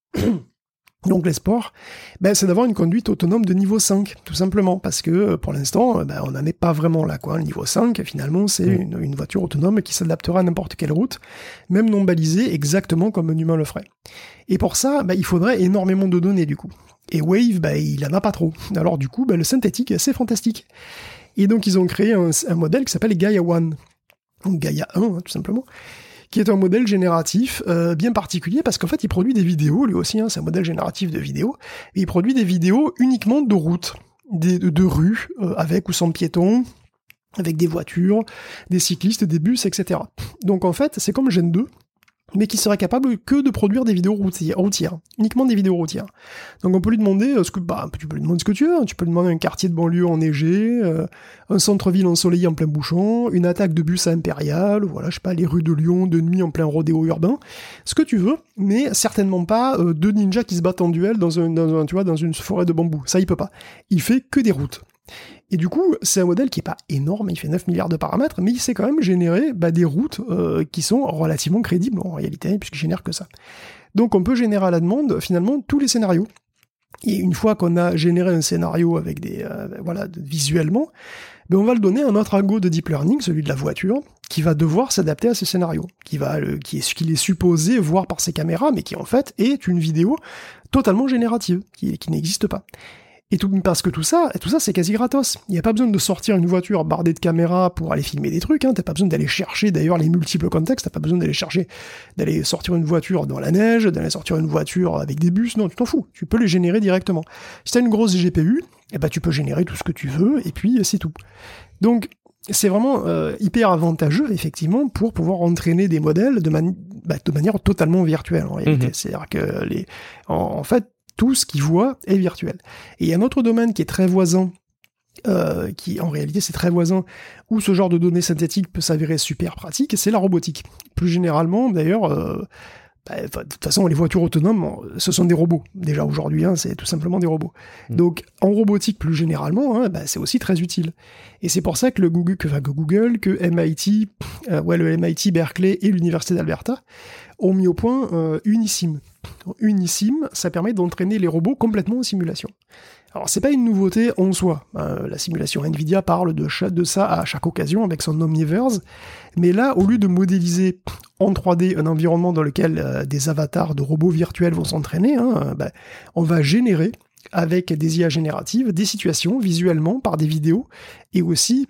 Donc l'espoir, c'est d'avoir une conduite autonome de niveau 5, tout simplement, parce que pour l'instant, on n'en est pas vraiment là, quoi. Le niveau 5, finalement, c'est une voiture autonome qui s'adaptera à n'importe quelle route, même non balisée, exactement comme un humain le ferait. Et pour ça, il faudrait énormément de données, du coup. Et Wayve, il en a pas trop. Alors du coup, le synthétique, c'est fantastique. Et donc ils ont créé un modèle qui s'appelle Gaia 1, donc Gaia 1, tout simplement, qui est un modèle génératif bien particulier, parce qu'en fait, il produit des vidéos, lui aussi, c'est un modèle génératif de vidéos, et il produit des vidéos uniquement de routes, de rues, avec ou sans piétons, avec des voitures, des cyclistes, des bus, etc. Donc en fait, c'est comme Gen 2, mais qui serait capable que de produire des vidéos routières, uniquement des vidéos routières. Donc on peut lui demander tu peux lui demander ce que tu veux, tu peux lui demander un quartier de banlieue enneigé, un centre-ville ensoleillé en plein bouchon, une attaque de bus à Impérial, voilà, je sais pas, les rues de Lyon de nuit en plein rodéo urbain, ce que tu veux, mais certainement pas deux ninjas qui se battent en duel dans une forêt de bambou. Ça il peut pas. Il fait que des routes. Et du coup, c'est un modèle qui est pas énorme, il fait 9 milliards de paramètres, mais il sait quand même générer des routes qui sont relativement crédibles en réalité, puisqu'il génère que ça. Donc on peut générer à la demande, finalement, tous les scénarios. Et une fois qu'on a généré un scénario avec visuellement, on va le donner à un autre algo de deep learning, celui de la voiture, qui va devoir s'adapter à ce scénario, qu'il est supposé voir par ses caméras, mais qui en fait est une vidéo totalement générative, qui n'existe pas. Et parce que tout ça, c'est quasi gratos. Il n'y a pas besoin de sortir une voiture bardée de caméras pour aller filmer des trucs, t'as pas besoin d'aller chercher d'ailleurs les multiples contextes, t'as pas besoin d'aller sortir une voiture dans la neige, d'aller sortir une voiture avec des bus, non, tu t'en fous, tu peux les générer directement. Si t'as une grosse GPU, tu peux générer tout ce que tu veux, et puis c'est tout. Donc, c'est vraiment hyper avantageux, effectivement, pour pouvoir entraîner des modèles de manière totalement virtuelle, en réalité. C'est-à-dire que, en fait, tout ce qu'il voit est virtuel. Et il y a un autre domaine qui est très voisin, qui en réalité c'est très voisin, où ce genre de données synthétiques peut s'avérer super pratique, c'est la robotique. Plus généralement, d'ailleurs, de toute façon, les voitures autonomes, ce sont des robots. Déjà aujourd'hui, c'est tout simplement des robots. Donc, en robotique plus généralement, c'est aussi très utile. Et c'est pour ça que que MIT, le MIT, Berkeley et l'Université d'Alberta ont mis au point Unisim. Unisim, ça permet d'entraîner les robots complètement en simulation. Alors, c'est pas une nouveauté en soi. La simulation NVIDIA parle de ça à chaque occasion avec son Omniverse. Mais là, au lieu de modéliser en 3D un environnement dans lequel des avatars de robots virtuels vont s'entraîner, on va générer, avec des IA génératives, des situations visuellement par des vidéos et aussi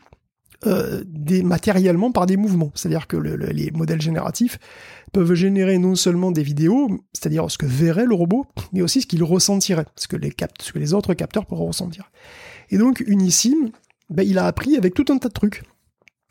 matériellement par des mouvements. C'est-à-dire que les modèles génératifs peuvent générer non seulement des vidéos, c'est-à-dire ce que verrait le robot, mais aussi ce qu'il ressentirait, ce que les autres capteurs pourraient ressentir. Et donc Unisim, il a appris avec tout un tas de trucs.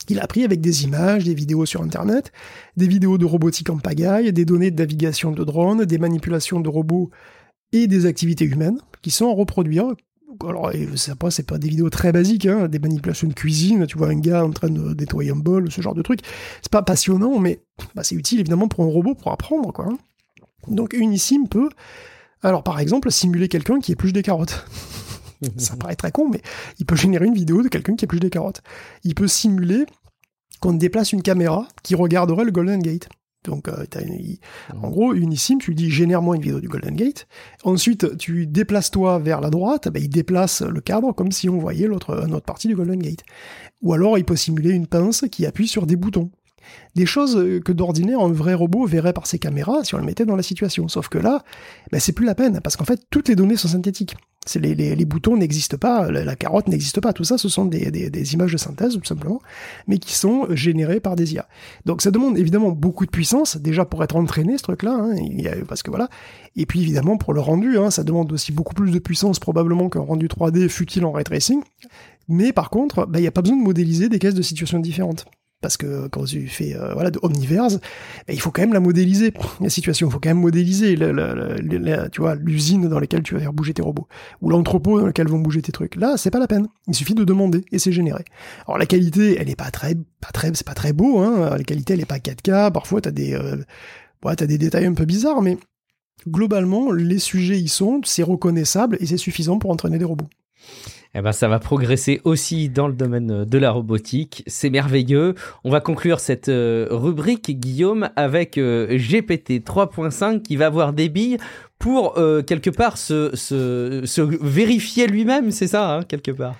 Il a appris avec des images, des vidéos sur Internet, des vidéos de robotique en pagaille, des données de navigation de drones, des manipulations de robots et des activités humaines qui sont à reproduire. Alors, c'est pas des vidéos très basiques, hein, des manipulations de cuisine, tu vois un gars en train de nettoyer un bol, ce genre de truc. C'est pas passionnant, mais c'est utile évidemment pour un robot pour apprendre, quoi. Donc Unisim peut, alors par exemple, simuler quelqu'un qui épluche des carottes. Ça paraît très con, mais il peut générer une vidéo de quelqu'un qui épluche des carottes. Il peut simuler qu'on déplace une caméra qui regarderait le Golden Gate. Donc, en gros, Unisim, tu lui dis génère-moi une vidéo du Golden Gate. Ensuite, tu déplaces-toi vers la droite, il déplace le cadre comme si on voyait une autre partie du Golden Gate. Ou alors, il peut simuler une pince qui appuie sur des boutons. Des choses que d'ordinaire un vrai robot verrait par ses caméras si on le mettait dans la situation. Sauf que là, c'est plus la peine, parce qu'en fait, toutes les données sont synthétiques. Les boutons n'existent pas, la carotte n'existe pas, tout ça, ce sont des images de synthèse, tout simplement, mais qui sont générées par des IA. Donc ça demande évidemment beaucoup de puissance, déjà pour être entraîné, ce truc-là, hein, parce que voilà, et puis évidemment pour le rendu, hein, ça demande aussi beaucoup plus de puissance probablement qu'un rendu 3D fut-il en ray tracing, mais par contre, il n'y a pas besoin de modéliser des caisses de situations différentes. Parce que quand tu fais de Omniverse, il faut quand même la modéliser, la situation. Il faut quand même modéliser tu vois, l'usine dans laquelle tu vas faire bouger tes robots, ou l'entrepôt dans lequel vont bouger tes trucs. Là, c'est pas la peine. Il suffit de demander et c'est généré. Alors la qualité, elle est c'est pas très beau, hein. La qualité, elle est pas 4K. Parfois, t'as des détails un peu bizarres, mais globalement, les sujets y sont, c'est reconnaissable et c'est suffisant pour entraîner des robots.
Ça va progresser aussi dans le domaine de la robotique. C'est merveilleux. On va conclure cette rubrique, Guillaume, avec GPT 3.5 qui va avoir des billes pour quelque part se vérifier lui-même, c'est ça, hein, quelque part?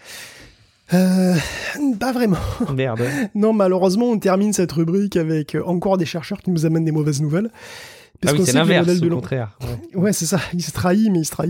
Pas vraiment.
Merde.
Non, malheureusement, on termine cette rubrique avec encore des chercheurs qui nous amènent des mauvaises nouvelles.
Parce c'est l'inverse, au contraire.
Ouais, c'est ça. Il se trahit.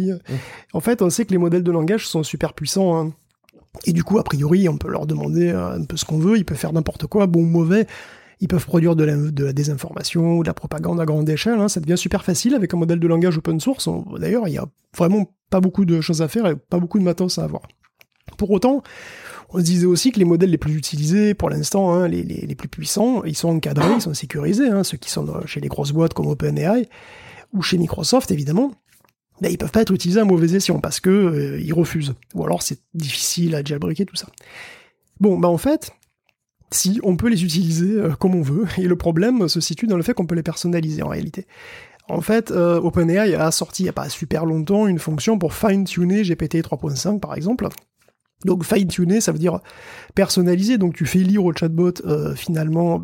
En fait, on sait que les modèles de langage sont super puissants. Hein. Et du coup, a priori, on peut leur demander un peu ce qu'on veut. Ils peuvent faire n'importe quoi, bon ou mauvais. Ils peuvent produire de la désinformation ou de la propagande à grande échelle. Hein. Ça devient super facile avec un modèle de langage open source. D'ailleurs, il y a vraiment pas beaucoup de choses à faire et pas beaucoup de matos à avoir. Pour autant, on se disait aussi que les modèles les plus utilisés, pour l'instant, hein, les plus puissants, ils sont encadrés, ils sont sécurisés. Hein, ceux qui sont chez les grosses boîtes comme OpenAI ou chez Microsoft, évidemment, ils peuvent pas être utilisés à mauvais escient parce que ils refusent. Ou alors c'est difficile à jailbreaker, tout ça. Bon, en fait, si, on peut les utiliser comme on veut. Et le problème se situe dans le fait qu'on peut les personnaliser en réalité. En fait, OpenAI a sorti il n'y a pas super longtemps une fonction pour fine-tuner GPT 3.5 par exemple. Donc fine-tuner, ça veut dire personnaliser, donc tu fais lire au chatbot finalement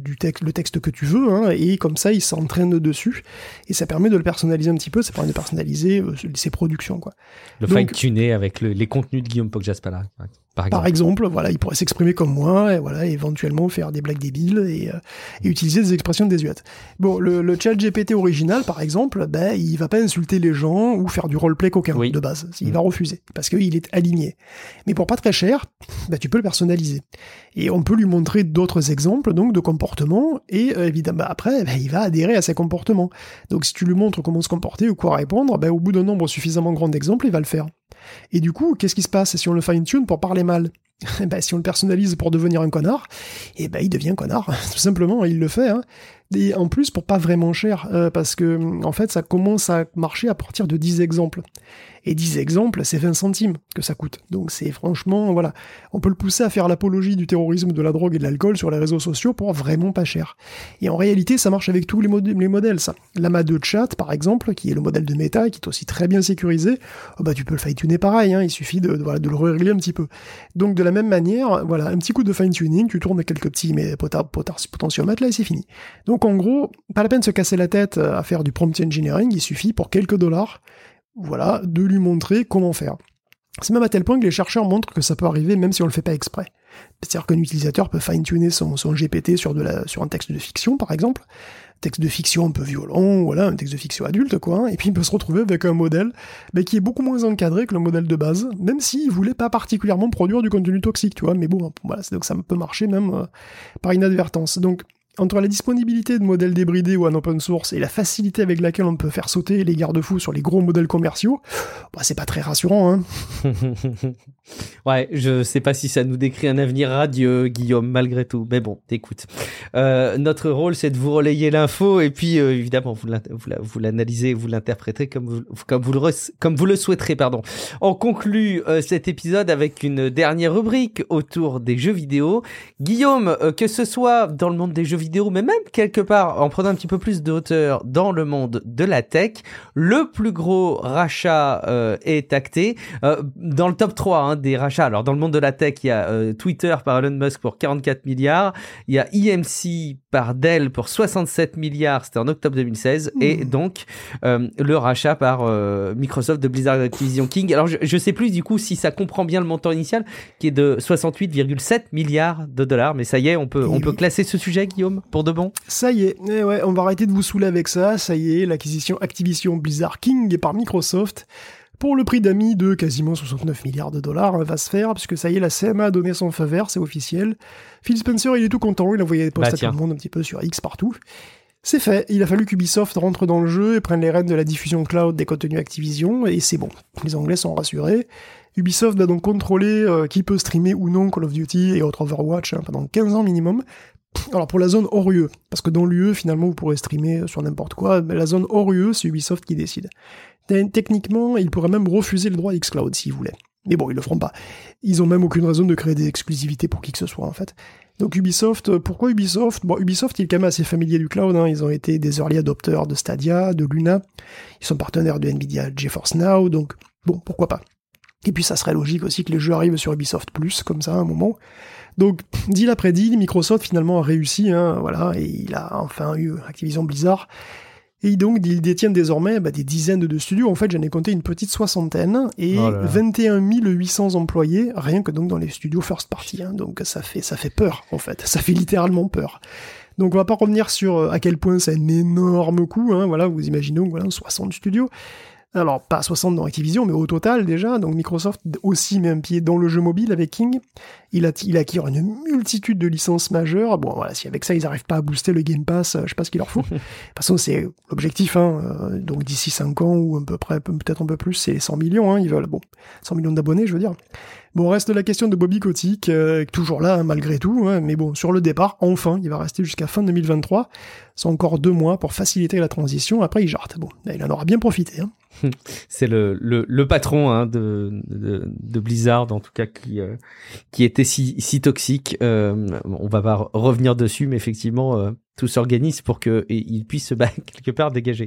le texte que tu veux, hein, et comme ça il s'entraîne dessus, et ça permet de le personnaliser un petit peu, ça permet de personnaliser ses productions, quoi.
Fine-tuner avec les contenus de Guillaume Poggiaspala, par exemple, voilà, il pourrait s'exprimer comme moi, et voilà, éventuellement faire des blagues débiles et utiliser des expressions désuètes. Bon, le chat GPT original, par exemple, il va pas insulter les gens ou faire du roleplay coquin de base, il va refuser, parce qu'il est aligné. Mais pour pas très cher, tu peux le personnaliser. Et on peut lui montrer d'autres exemples, donc, de comportements, et évidemment, après, il va adhérer à ces comportements. Donc si tu lui montres comment se comporter ou quoi répondre, au bout d'un nombre suffisamment grand d'exemples, il va le faire. Et du coup, qu'est-ce qui se passe si on le fine-tune pour parler mal? Si on le personnalise pour devenir un connard, il devient connard, tout simplement, il le fait, hein. Et en plus, pour pas vraiment cher, parce que, en fait, ça commence à marcher à partir de 10 exemples. Et 10 exemples, c'est 20 centimes que ça coûte. Donc c'est franchement, voilà, on peut le pousser à faire l'apologie du terrorisme, de la drogue et de l'alcool sur les réseaux sociaux pour vraiment pas cher. Et en réalité, ça marche avec tous les modèles, ça. Lama de chat, par exemple, qui est le modèle de Meta, qui est aussi très bien sécurisé, tu peux le fine-tuner pareil, hein, il suffit de le régler un petit peu. Donc de la même manière, voilà, un petit coup de fine-tuning, tu tournes quelques petits potentiomètres, là, et c'est fini. Donc en gros, pas la peine de se casser la tête à faire du prompt engineering, il suffit pour quelques dollars, voilà, de lui montrer comment faire. C'est même à tel point que les chercheurs montrent que ça peut arriver même si on le fait pas exprès. C'est-à-dire qu'un utilisateur peut fine-tuner son GPT sur un texte de fiction, par exemple, texte de fiction un peu violent, voilà, un texte de fiction adulte, quoi, hein, et puis il peut se retrouver avec un modèle qui est beaucoup moins encadré que le modèle de base, même s'il voulait pas particulièrement produire du contenu toxique, tu vois, mais bon, voilà, donc ça peut marcher même par inadvertance. Donc,
Entre la disponibilité de modèles débridés ou en open source et la facilité avec laquelle on peut faire sauter les garde-fous sur les gros modèles commerciaux, c'est pas très rassurant, hein.
Ouais, je sais pas si ça nous décrit un avenir radieux, Guillaume, malgré tout. Mais bon, écoute, notre rôle, c'est de vous relayer l'info et puis évidemment, vous l'analysez, vous l'interprétez comme vous le souhaiterez, pardon. On conclut cet épisode avec une dernière rubrique autour des jeux vidéo. Guillaume, que ce soit dans le monde des jeux vidéo, mais même quelque part, en prenant un petit peu plus de hauteur dans le monde de la tech, le plus gros rachat est acté. Dans le top 3 des rachats, alors dans le monde de la tech, il y a Twitter par Elon Musk pour 44 milliards, il y a EMC par Dell pour 67 milliards, c'était en octobre 2016, et donc le rachat par Microsoft de Blizzard Activision King. Alors je sais plus du coup si ça comprend bien le montant initial qui est de 68,7 milliards de dollars, mais ça y est, on peut classer ce sujet, Guillaume, pour de bon.
Ça y est, ouais, on va arrêter de vous saouler avec ça, y est, l'acquisition Activision Blizzard King par Microsoft pour le prix d'amis de quasiment 69 milliards de dollars va se faire, puisque ça y est, la CMA a donné son feu vert, c'est officiel. Phil Spencer, il est tout content, il a envoyé des posts à tout le monde un petit peu sur X partout. C'est fait, il a fallu qu'Ubisoft rentre dans le jeu et prenne les rênes de la diffusion cloud des contenus Activision, et c'est bon, les Anglais sont rassurés. Ubisoft va donc contrôler qui peut streamer ou non Call of Duty et autres Overwatch pendant 15 ans minimum. Alors pour la zone hors UE, parce que dans l'UE, finalement, vous pourrez streamer sur n'importe quoi, mais la zone hors UE, c'est Ubisoft qui décide. Techniquement, ils pourraient même refuser le droit à xCloud s'ils voulaient. Mais bon, ils le feront pas. Ils ont même aucune raison de créer des exclusivités pour qui que ce soit, en fait. Donc Ubisoft, pourquoi Ubisoft ? Bon, Ubisoft, il est quand même assez familier du cloud, hein. Ils ont été des early adopters de Stadia, de Luna. Ils sont partenaires de Nvidia GeForce Now, donc bon, pourquoi pas. Et puis ça serait logique aussi que les jeux arrivent sur Ubisoft Plus, comme ça, à un moment. Donc, deal après deal, Microsoft finalement a réussi, voilà, et il a enfin eu Activision Blizzard. Et donc, ils détiennent désormais des dizaines de studios. En fait, j'en ai compté une petite soixantaine, et 21 800 employés, rien que donc dans les studios first party. Donc ça fait peur, en fait. Ça fait littéralement peur. Donc on va pas revenir sur à quel point c'est un énorme coût, voilà, vous imaginez, donc voilà, 60 studios. Alors, pas 60 dans Activision, mais au total, déjà. Donc, Microsoft aussi met un pied dans le jeu mobile avec King. Il acquiert une multitude de licences majeures. Bon, voilà, si avec ça, ils n'arrivent pas à booster le Game Pass, je sais pas ce qu'il leur faut. De toute façon, c'est l'objectif, donc d'ici 5 ans, ou à peu près, peut-être un peu plus, c'est 100 millions, ils veulent, 100 millions d'abonnés, je veux dire. Bon, reste la question de Bobby Kotick, toujours là, malgré tout, mais bon, sur le départ, enfin, il va rester jusqu'à fin 2023. C'est encore 2 mois pour faciliter la transition, après il jarte. Bon, il en aura bien profité,
C'est le patron de Blizzard, en tout cas, qui était si toxique. On va pas revenir dessus, mais effectivement, tout s'organise pour qu'il puisse se quelque part dégager.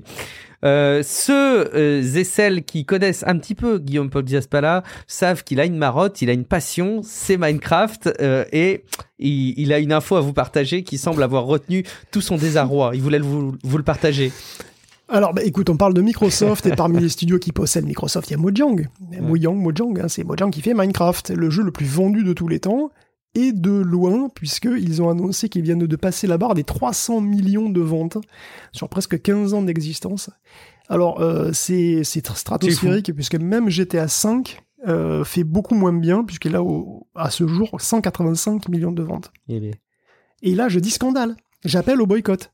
Ceux et celles qui connaissent un petit peu Guillaume Podjaspala savent qu'il a une marotte, il a une passion, c'est Minecraft, et il a une info à vous partager qui semble avoir retenu tout son désarroi. Il voulait vous le partager.
Alors, écoute, on parle de Microsoft, et parmi les studios qui possèdent Microsoft, il y a Mojang. Mojang, c'est Mojang qui fait Minecraft, le jeu le plus vendu de tous les temps, et de loin, puisqu'ils ont annoncé qu'ils viennent de passer la barre des 300 millions de ventes sur presque 15 ans d'existence. Alors, c'est stratosphérique, puisque même GTA V fait beaucoup moins bien, puisqu'il a à ce jour 185 millions de ventes. Et là, je dis scandale. J'appelle au boycott.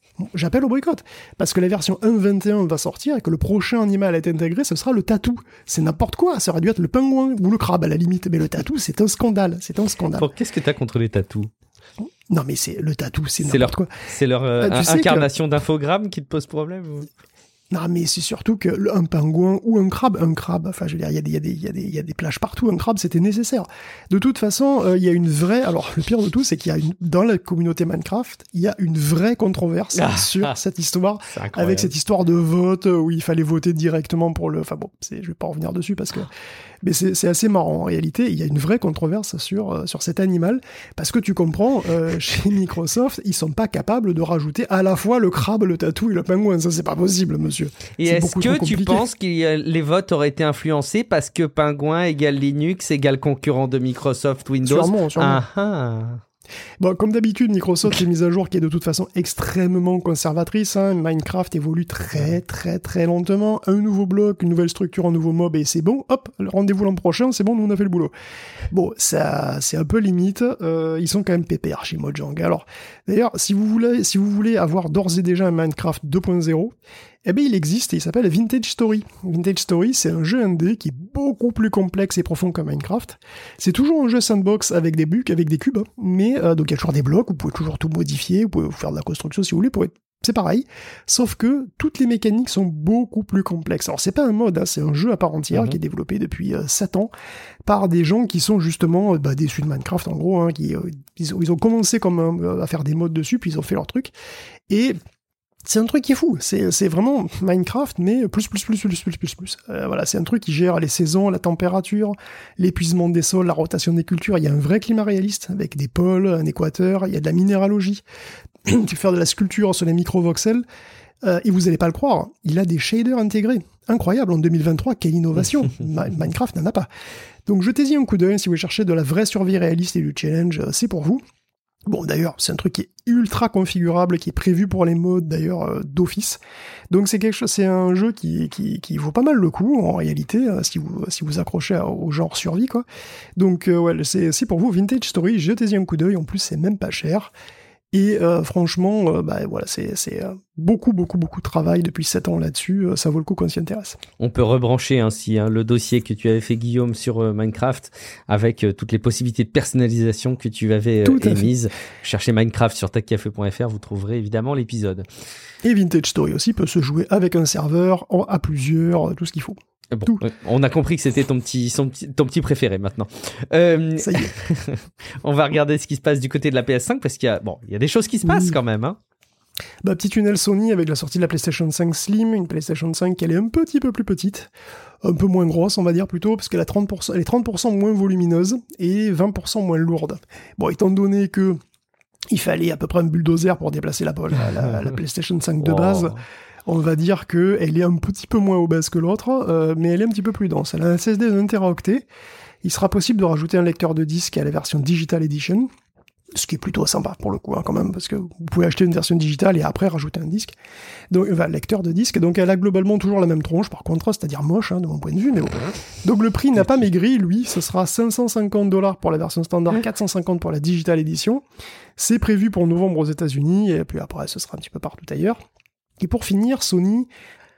Parce que la version 1.21 va sortir et que le prochain animal à être intégré, ce sera le tatou. C'est n'importe quoi, ça aurait dû être le pingouin ou le crabe à la limite, mais le tatou, c'est un scandale.
Bon, qu'est-ce que t'as contre les tatous ?
Non, mais le tatou, c'est n'importe quoi.
C'est leur incarnation d'infogramme qui te pose problème ou...
Non, mais c'est surtout qu'un pingouin ou un crabe, enfin, je veux dire, il y a des plages partout, un crabe, c'était nécessaire. De toute façon, il y a une vraie, alors, le pire de tout, c'est qu'il y a dans la communauté Minecraft, il y a une vraie controverse sur cette histoire, avec cette histoire de vote, où il fallait voter directement pour enfin bon, je vais pas revenir dessus parce que, mais c'est assez marrant. En réalité, il y a une vraie controverse sur cet animal, parce que tu comprends, chez Microsoft, ils sont pas capables de rajouter à la fois le crabe, le tatou et le pingouin. Ça, c'est pas possible, monsieur.
Et est-ce que tu penses que les votes auraient été influencés parce que pingouin égale Linux égale concurrent de Microsoft Windows ?
Sûrement. Bon, comme d'habitude, Microsoft fait mise à jour qui est de toute façon extrêmement conservatrice. Minecraft évolue très très très lentement. Un nouveau bloc, une nouvelle structure, un nouveau mob et c'est bon. Hop, rendez-vous l'an prochain, c'est bon, nous on a fait le boulot. Bon, ça c'est un peu limite. Ils sont quand même pépères chez Mojang. Alors, d'ailleurs, si vous voulez avoir d'ores et déjà un Minecraft 2.0, eh bien, il existe et il s'appelle Vintage Story. Vintage Story, c'est un jeu indé qui est beaucoup plus complexe et profond que Minecraft. C'est toujours un jeu sandbox avec des bugs, avec des cubes, mais donc il y a toujours des blocs, vous pouvez toujours tout modifier, vous pouvez faire de la construction si vous voulez, c'est pareil, sauf que toutes les mécaniques sont beaucoup plus complexes. Alors c'est pas un mode, c'est un jeu à part entière qui est développé depuis 7 ans par des gens qui sont justement déçus de Minecraft en gros, ils ont commencé comme à faire des modes dessus, puis ils ont fait leur truc, et c'est un truc qui est fou, c'est vraiment Minecraft, mais plus. Voilà, c'est un truc qui gère les saisons, la température, l'épuisement des sols, la rotation des cultures. Il y a un vrai climat réaliste, avec des pôles, un équateur, il y a de la minéralogie. Tu peux faire de la sculpture sur les micro-voxels, et vous allez pas le croire, il a des shaders intégrés. Incroyable, en 2023, quelle innovation. Minecraft n'en a pas. Donc jetez-y un coup d'œil, si vous cherchez de la vraie survie réaliste et du challenge, c'est pour vous. Bon, d'ailleurs, c'est un truc qui est ultra configurable, qui est prévu pour les modes, d'ailleurs, d'office. Donc c'est un jeu qui vaut pas mal le coup, en réalité, si vous accrochez au genre survie, quoi. Donc, c'est pour vous, Vintage Story, jetez-y un coup d'œil, en plus, c'est même pas cher. Et franchement, c'est beaucoup de travail depuis 7 ans là-dessus, ça vaut le coup qu'on s'y intéresse.
On peut rebrancher ainsi le dossier que tu avais fait, Guillaume, sur Minecraft, avec toutes les possibilités de personnalisation que tu avais émises. Cherchez Minecraft sur techcafé.fr, vous trouverez évidemment l'épisode.
Et Vintage Story aussi peut se jouer avec un serveur, à plusieurs, tout ce qu'il faut.
Bon, on a compris que c'était ton petit préféré maintenant.
Ça y est.
On va regarder ce qui se passe du côté de la PS5 parce qu'il y a des choses qui se passent quand même.
Petit tunnel Sony avec la sortie de la PlayStation 5 Slim, une PlayStation 5 elle est un petit peu plus petite, un peu moins grosse on va dire plutôt, parce qu'elle est 30% moins volumineuse et 20% moins lourde. Bon, étant donné que il fallait à peu près un bulldozer pour déplacer la PlayStation 5 de base, on va dire qu'elle est un petit peu moins obèse que l'autre, mais elle est un petit peu plus dense. Elle a un SSD de 1 Teraoctet. Il sera possible de rajouter un lecteur de disque à la version Digital Edition, ce qui est plutôt sympa pour le coup, quand même, parce que vous pouvez acheter une version digitale et après rajouter un disque. Donc, lecteur de disque. Donc, elle a globalement toujours la même tronche, par contre, c'est-à-dire moche, de mon point de vue, mais bon. Donc, le prix n'a pas maigri, lui. Ce sera $550 pour la version standard, 450 pour la Digital Edition. C'est prévu pour novembre aux États-Unis, et puis après, ce sera un petit peu partout ailleurs. Et pour finir, Sony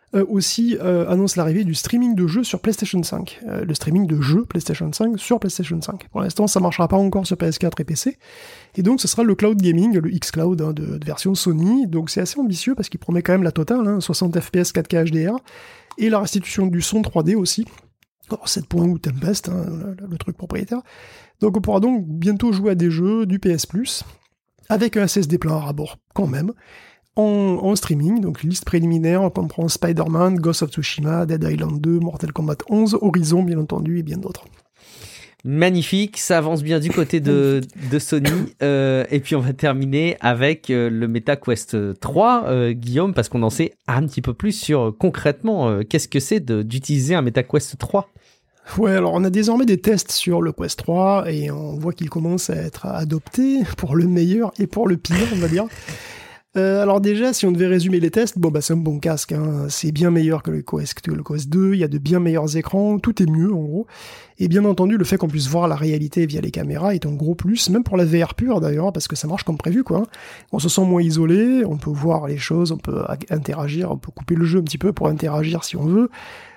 aussi annonce l'arrivée du streaming de jeux sur PlayStation 5. Le streaming de jeux PlayStation 5 sur PlayStation 5. Pour l'instant, ça marchera pas encore sur PS4 et PC. Et donc, ce sera le cloud gaming, le xCloud de version Sony. Donc, c'est assez ambitieux parce qu'il promet quand même la totale, 60 FPS 4K HDR, et la restitution du son 3D aussi. Alors, 7.1 ou Tempest, le truc propriétaire. Donc, on pourra donc bientôt jouer à des jeux du PS Plus, avec un SSD plein à rabord, quand même. En streaming, donc liste préliminaire, on comprend Spider-Man, Ghost of Tsushima, Dead Island 2, Mortal Kombat 11, Horizon bien entendu et bien d'autres.
Magnifique, ça avance bien du côté de Sony. Et puis on va terminer avec le MetaQuest 3, Guillaume, parce qu'on en sait un petit peu plus sur concrètement qu'est-ce que c'est d'utiliser un MetaQuest 3.
Ouais, alors on a désormais des tests sur le Quest 3 et on voit qu'il commence à être adopté pour le meilleur et pour le pire, on va dire. Alors déjà, si on devait résumer les tests, c'est un bon casque, c'est bien meilleur que le Quest 2, il y a de bien meilleurs écrans, tout est mieux en gros, et bien entendu le fait qu'on puisse voir la réalité via les caméras est un gros plus, même pour la VR pure d'ailleurs, parce que ça marche comme prévu quoi. On se sent moins isolé, on peut voir les choses, on peut interagir, on peut couper le jeu un petit peu pour interagir si on veut.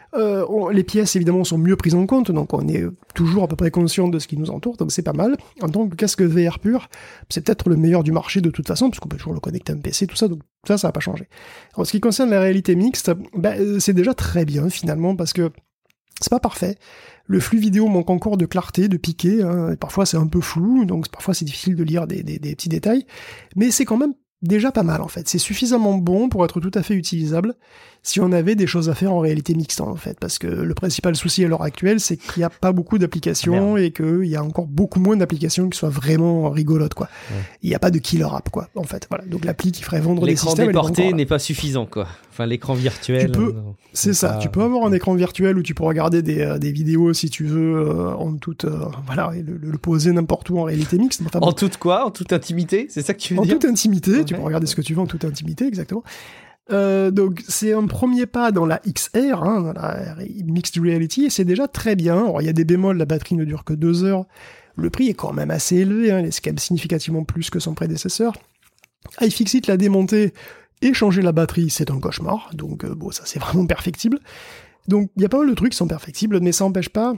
Les pièces évidemment sont mieux prises en compte, donc on est toujours à peu près conscient de ce qui nous entoure, donc c'est pas mal. En tant que casque VR pur, c'est peut-être le meilleur du marché de toute façon, parce qu'on peut toujours le connecter à un PC, tout ça, donc ça va pas changer. Alors, ce qui concerne la réalité mixte, c'est déjà très bien finalement, parce que c'est pas parfait. Le flux vidéo manque encore de clarté, de piqué, parfois c'est un peu flou, donc parfois c'est difficile de lire des petits détails, mais c'est quand même déjà pas mal en fait, c'est suffisamment bon pour être tout à fait utilisable si on avait des choses à faire en réalité mixte en fait, parce que le principal souci à l'heure actuelle c'est qu'il n'y a pas beaucoup d'applications et qu'il y a encore beaucoup moins d'applications qui soient vraiment rigolotes quoi. Il n'y a pas de killer app quoi en fait, voilà. Donc l'appli qui ferait vendre les systèmes...
L'écran déporté n'est pas suffisant quoi. Enfin, l'écran virtuel.
C'est ça. Tu peux avoir un écran virtuel où tu peux regarder des vidéos si tu veux en toute voilà, et le poser n'importe où en réalité mixte. Enfin,
en toute quoi? En toute intimité? C'est ça que tu veux dire?
En toute intimité. Tu peux regarder ce que tu veux en toute intimité, exactement. Donc c'est un premier pas dans la XR, dans la Mixed Reality, et c'est déjà très bien. Alors il y a des bémols, la batterie ne dure que 2 heures. Le prix est quand même assez élevé, il est quand même significativement plus que son prédécesseur. iFixit l'a démonté et changé la batterie, c'est un cauchemar, donc ça c'est vraiment perfectible. Donc il y a pas mal de trucs qui sont perfectibles, mais ça n'empêche pas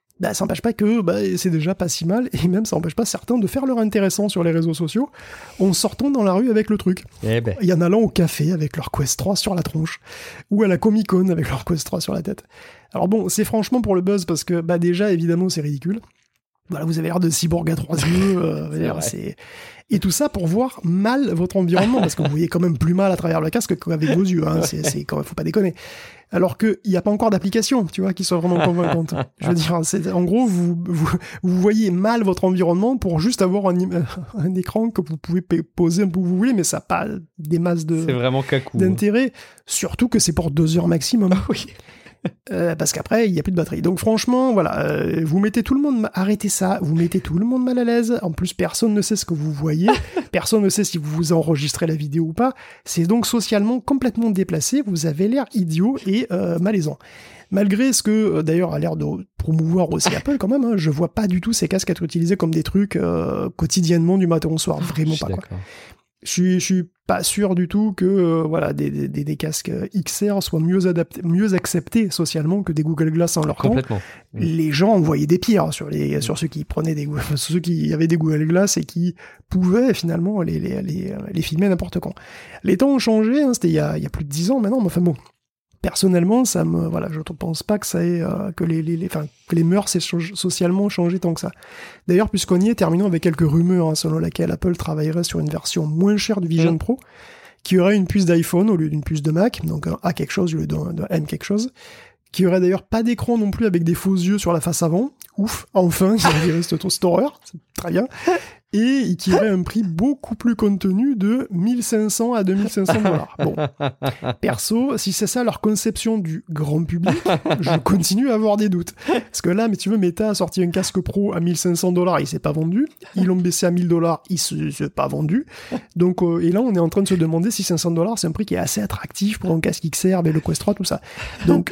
que c'est déjà pas si mal, et même ça n'empêche pas certains de faire leur intéressant sur les réseaux sociaux en sortant dans la rue avec le truc. Il y en allant au café avec leur Quest 3 sur la tronche, ou à la Comic Con avec leur Quest 3 sur la tête. Alors bon, c'est franchement pour le buzz, parce que déjà évidemment c'est ridicule. Voilà, vous avez l'air de cyborg à 3 yeux, et tout ça pour voir mal votre environnement, parce que vous voyez quand même plus mal à travers le casque qu'avec vos yeux, c'est quand même, faut pas déconner. Alors qu'il n'y a pas encore d'application, tu vois, qui soit vraiment convaincante. Je veux dire, en gros, vous voyez mal votre environnement pour juste avoir un écran que vous pouvez poser un peu où vous voulez, mais ça n'a pas des masses
c'est vraiment cacou,
d'intérêt, surtout que c'est pour 2 heures maximum.
Oui.
Parce qu'après, il n'y a plus de batterie. Donc franchement, voilà, vous mettez tout le monde... Arrêtez ça, vous mettez tout le monde mal à l'aise. En plus, personne ne sait ce que vous voyez. Personne ne sait si vous enregistrez la vidéo ou pas. C'est donc socialement complètement déplacé. Vous avez l'air idiot et malaisant. Malgré ce que, d'ailleurs, a l'air de promouvoir aussi Apple quand même, je vois pas du tout ces casques être utilisés comme des trucs quotidiennement du matin au soir. Vraiment pas, quoi. Je suis pas sûr du tout que des casques XR soient mieux acceptés socialement que des Google Glass en leur temps. Les gens envoyaient des pires sur ceux qui prenaient ceux qui avaient des Google Glass et qui pouvaient finalement les filmer n'importe quand. Les temps ont changé, c'était il y a plus de 10 ans maintenant, mais enfin bon. Personnellement, je ne pense pas que ça ait, que les mœurs aient socialement changé tant que ça. D'ailleurs, puisqu'on y est, terminons avec quelques rumeurs, selon laquelle Apple travaillerait sur une version moins chère du Vision Pro, qui aurait une puce d'iPhone au lieu d'une puce de Mac, donc un A quelque chose au lieu d'un M quelque chose, qui aurait d'ailleurs pas d'écran non plus avec des faux yeux sur la face avant. Ouf, enfin, il y aurait cette horreur, c'est très bien. Et qui aurait un prix beaucoup plus contenu de 1500 à 2500 $. Bon, perso, si c'est ça leur conception du grand public, je continue à avoir des doutes. Parce que là, mais tu veux, Meta a sorti un casque pro à 1500 $, il s'est pas vendu. Ils l'ont baissé à 1000 $, il s'est pas vendu. Donc, et là, on est en train de se demander si 500 $, c'est un prix qui est assez attractif pour un casque XR avec le Quest 3, tout ça. Donc,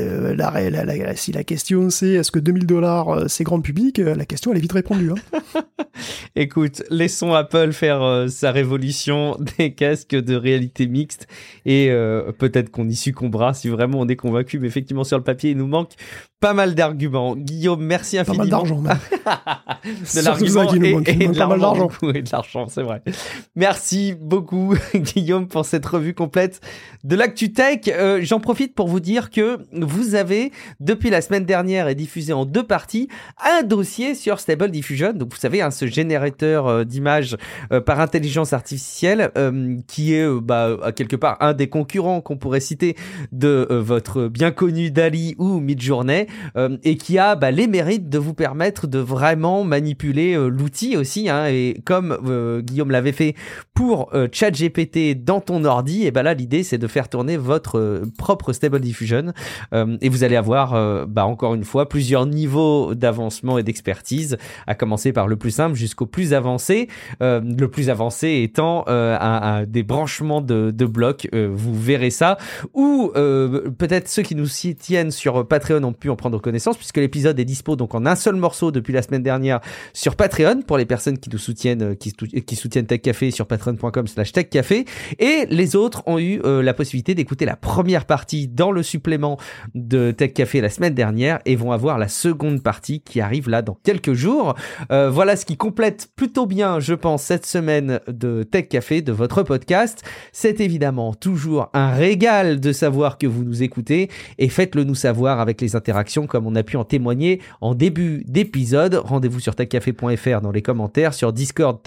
si la question c'est est-ce que 2000 $ c'est grand public, la question elle est vite répondue.
Écoute, laissons Apple faire sa révolution des casques de réalité mixte et peut-être qu'on y succombera si vraiment on est convaincu. Mais effectivement, sur le papier, il nous manque pas mal d'arguments. Guillaume, merci infiniment.
Pas mal d'argent, même.
De l'argument et de l'argent, c'est vrai. Merci beaucoup, Guillaume, pour cette revue complète de l'ActuTech. J'en profite pour vous dire que vous avez, depuis la semaine dernière et diffusé en 2 parties, un dossier sur Stable Diffusion. Donc, vous savez, ce générateur d'images par intelligence artificielle qui est quelque part un des concurrents qu'on pourrait citer de votre bien connu DALL-E ou Midjourney, et qui a les mérites de vous permettre de vraiment manipuler l'outil aussi, et comme Guillaume l'avait fait pour ChatGPT dans ton ordi, et là l'idée c'est de faire tourner votre propre Stable Diffusion, et vous allez avoir encore une fois plusieurs niveaux d'avancement et d'expertise, à commencer par le plus simple jusqu'au plus avancé, le plus avancé étant des branchements de blocs, vous verrez ça, ou peut-être ceux qui nous tiennent sur Patreon ont pu en prendre connaissance, puisque l'épisode est dispo donc en un seul morceau depuis la semaine dernière sur Patreon, pour les personnes qui nous soutiennent, qui soutiennent Tech Café sur patreon.com/techcafé, et les autres ont eu la possibilité d'écouter la première partie dans le supplément de Tech Café la semaine dernière, et vont avoir la seconde partie qui arrive là dans quelques jours. Voilà ce qui complète plutôt bien, je pense, cette semaine de Tech Café, de votre podcast. C'est évidemment toujours un régal de savoir que vous nous écoutez, et faites-le nous savoir avec les interactions comme on a pu en témoigner en début d'épisode. Rendez-vous sur techcafé.fr dans les commentaires, sur Discord,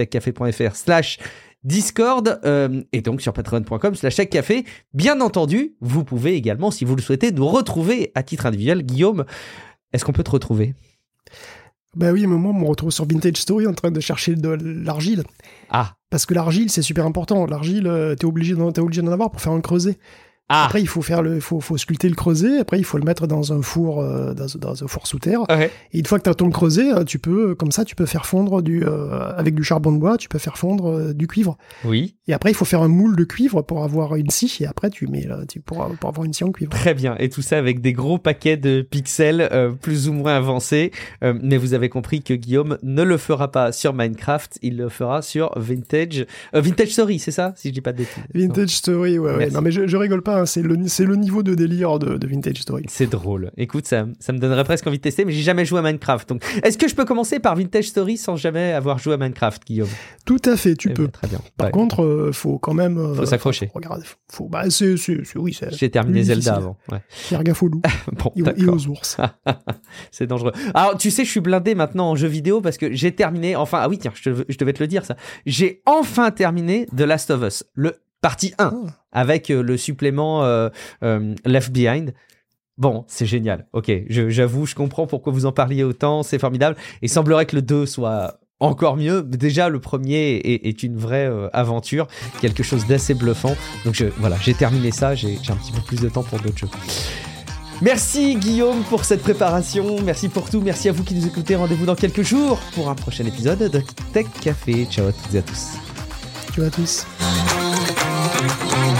techcafé.fr/Discord, et donc sur patreon.com/techcafé. Bien entendu, vous pouvez également, si vous le souhaitez, nous retrouver à titre individuel. Guillaume, est-ce qu'on peut te retrouver ?
Oui, mais moi, on me retrouve sur Vintage Story en train de chercher de l'argile.
Ah.
Parce que l'argile, c'est super important. L'argile, t'es obligé d'en avoir pour faire un creuset.
Ah.
Après, il faut faut sculpter le creuset. Après, il faut le mettre dans un four, dans un four sous terre.
Ouais.
Et une fois que tu as ton creuset, tu peux faire fondre avec du charbon de bois, tu peux faire fondre du cuivre.
Oui.
Et après, il faut faire un moule de cuivre pour avoir une scie. Et après, pour avoir une scie en cuivre.
Très bien. Et tout ça avec des gros paquets de pixels plus ou moins avancés. Mais vous avez compris que Guillaume ne le fera pas sur Minecraft. Il le fera sur Vintage Story, c'est ça? Si je dis pas de bêtises.
Vintage Story, ouais. Non, mais je rigole pas. Hein, c'est le niveau de délire de Vintage Story.
C'est drôle. Écoute, ça me donnerait presque envie de tester, mais j'ai jamais joué à Minecraft. Donc, est-ce que je peux commencer par Vintage Story sans jamais avoir joué à Minecraft, Guillaume?
Tout à fait, tu peux.
Très bien.
Par contre, faut quand même.
Faut s'accrocher.
Regarde, oui,
j'ai terminé Zelda avant. Ouais.
Faire gaffe aux loups
Bon,
et aux ours.
C'est dangereux. Alors, tu sais, je suis blindé maintenant en jeu vidéo parce que j'ai terminé. Enfin, ah oui, tiens, je devais te le dire ça. J'ai enfin terminé The Last of Us, le partie 1, avec le supplément Left Behind. Bon, c'est génial. Ok, j'avoue, je comprends pourquoi vous en parliez autant. C'est formidable. Et il semblerait que le 2 soit encore mieux. Déjà, le premier est une vraie aventure, quelque chose d'assez bluffant. Donc voilà, j'ai terminé ça. J'ai un petit peu plus de temps pour d'autres jeux. Merci Guillaume pour cette préparation. Merci pour tout. Merci à vous qui nous écoutez. Rendez-vous dans quelques jours pour un prochain épisode de Tech Café. Ciao à toutes et à tous.
Ciao à tous.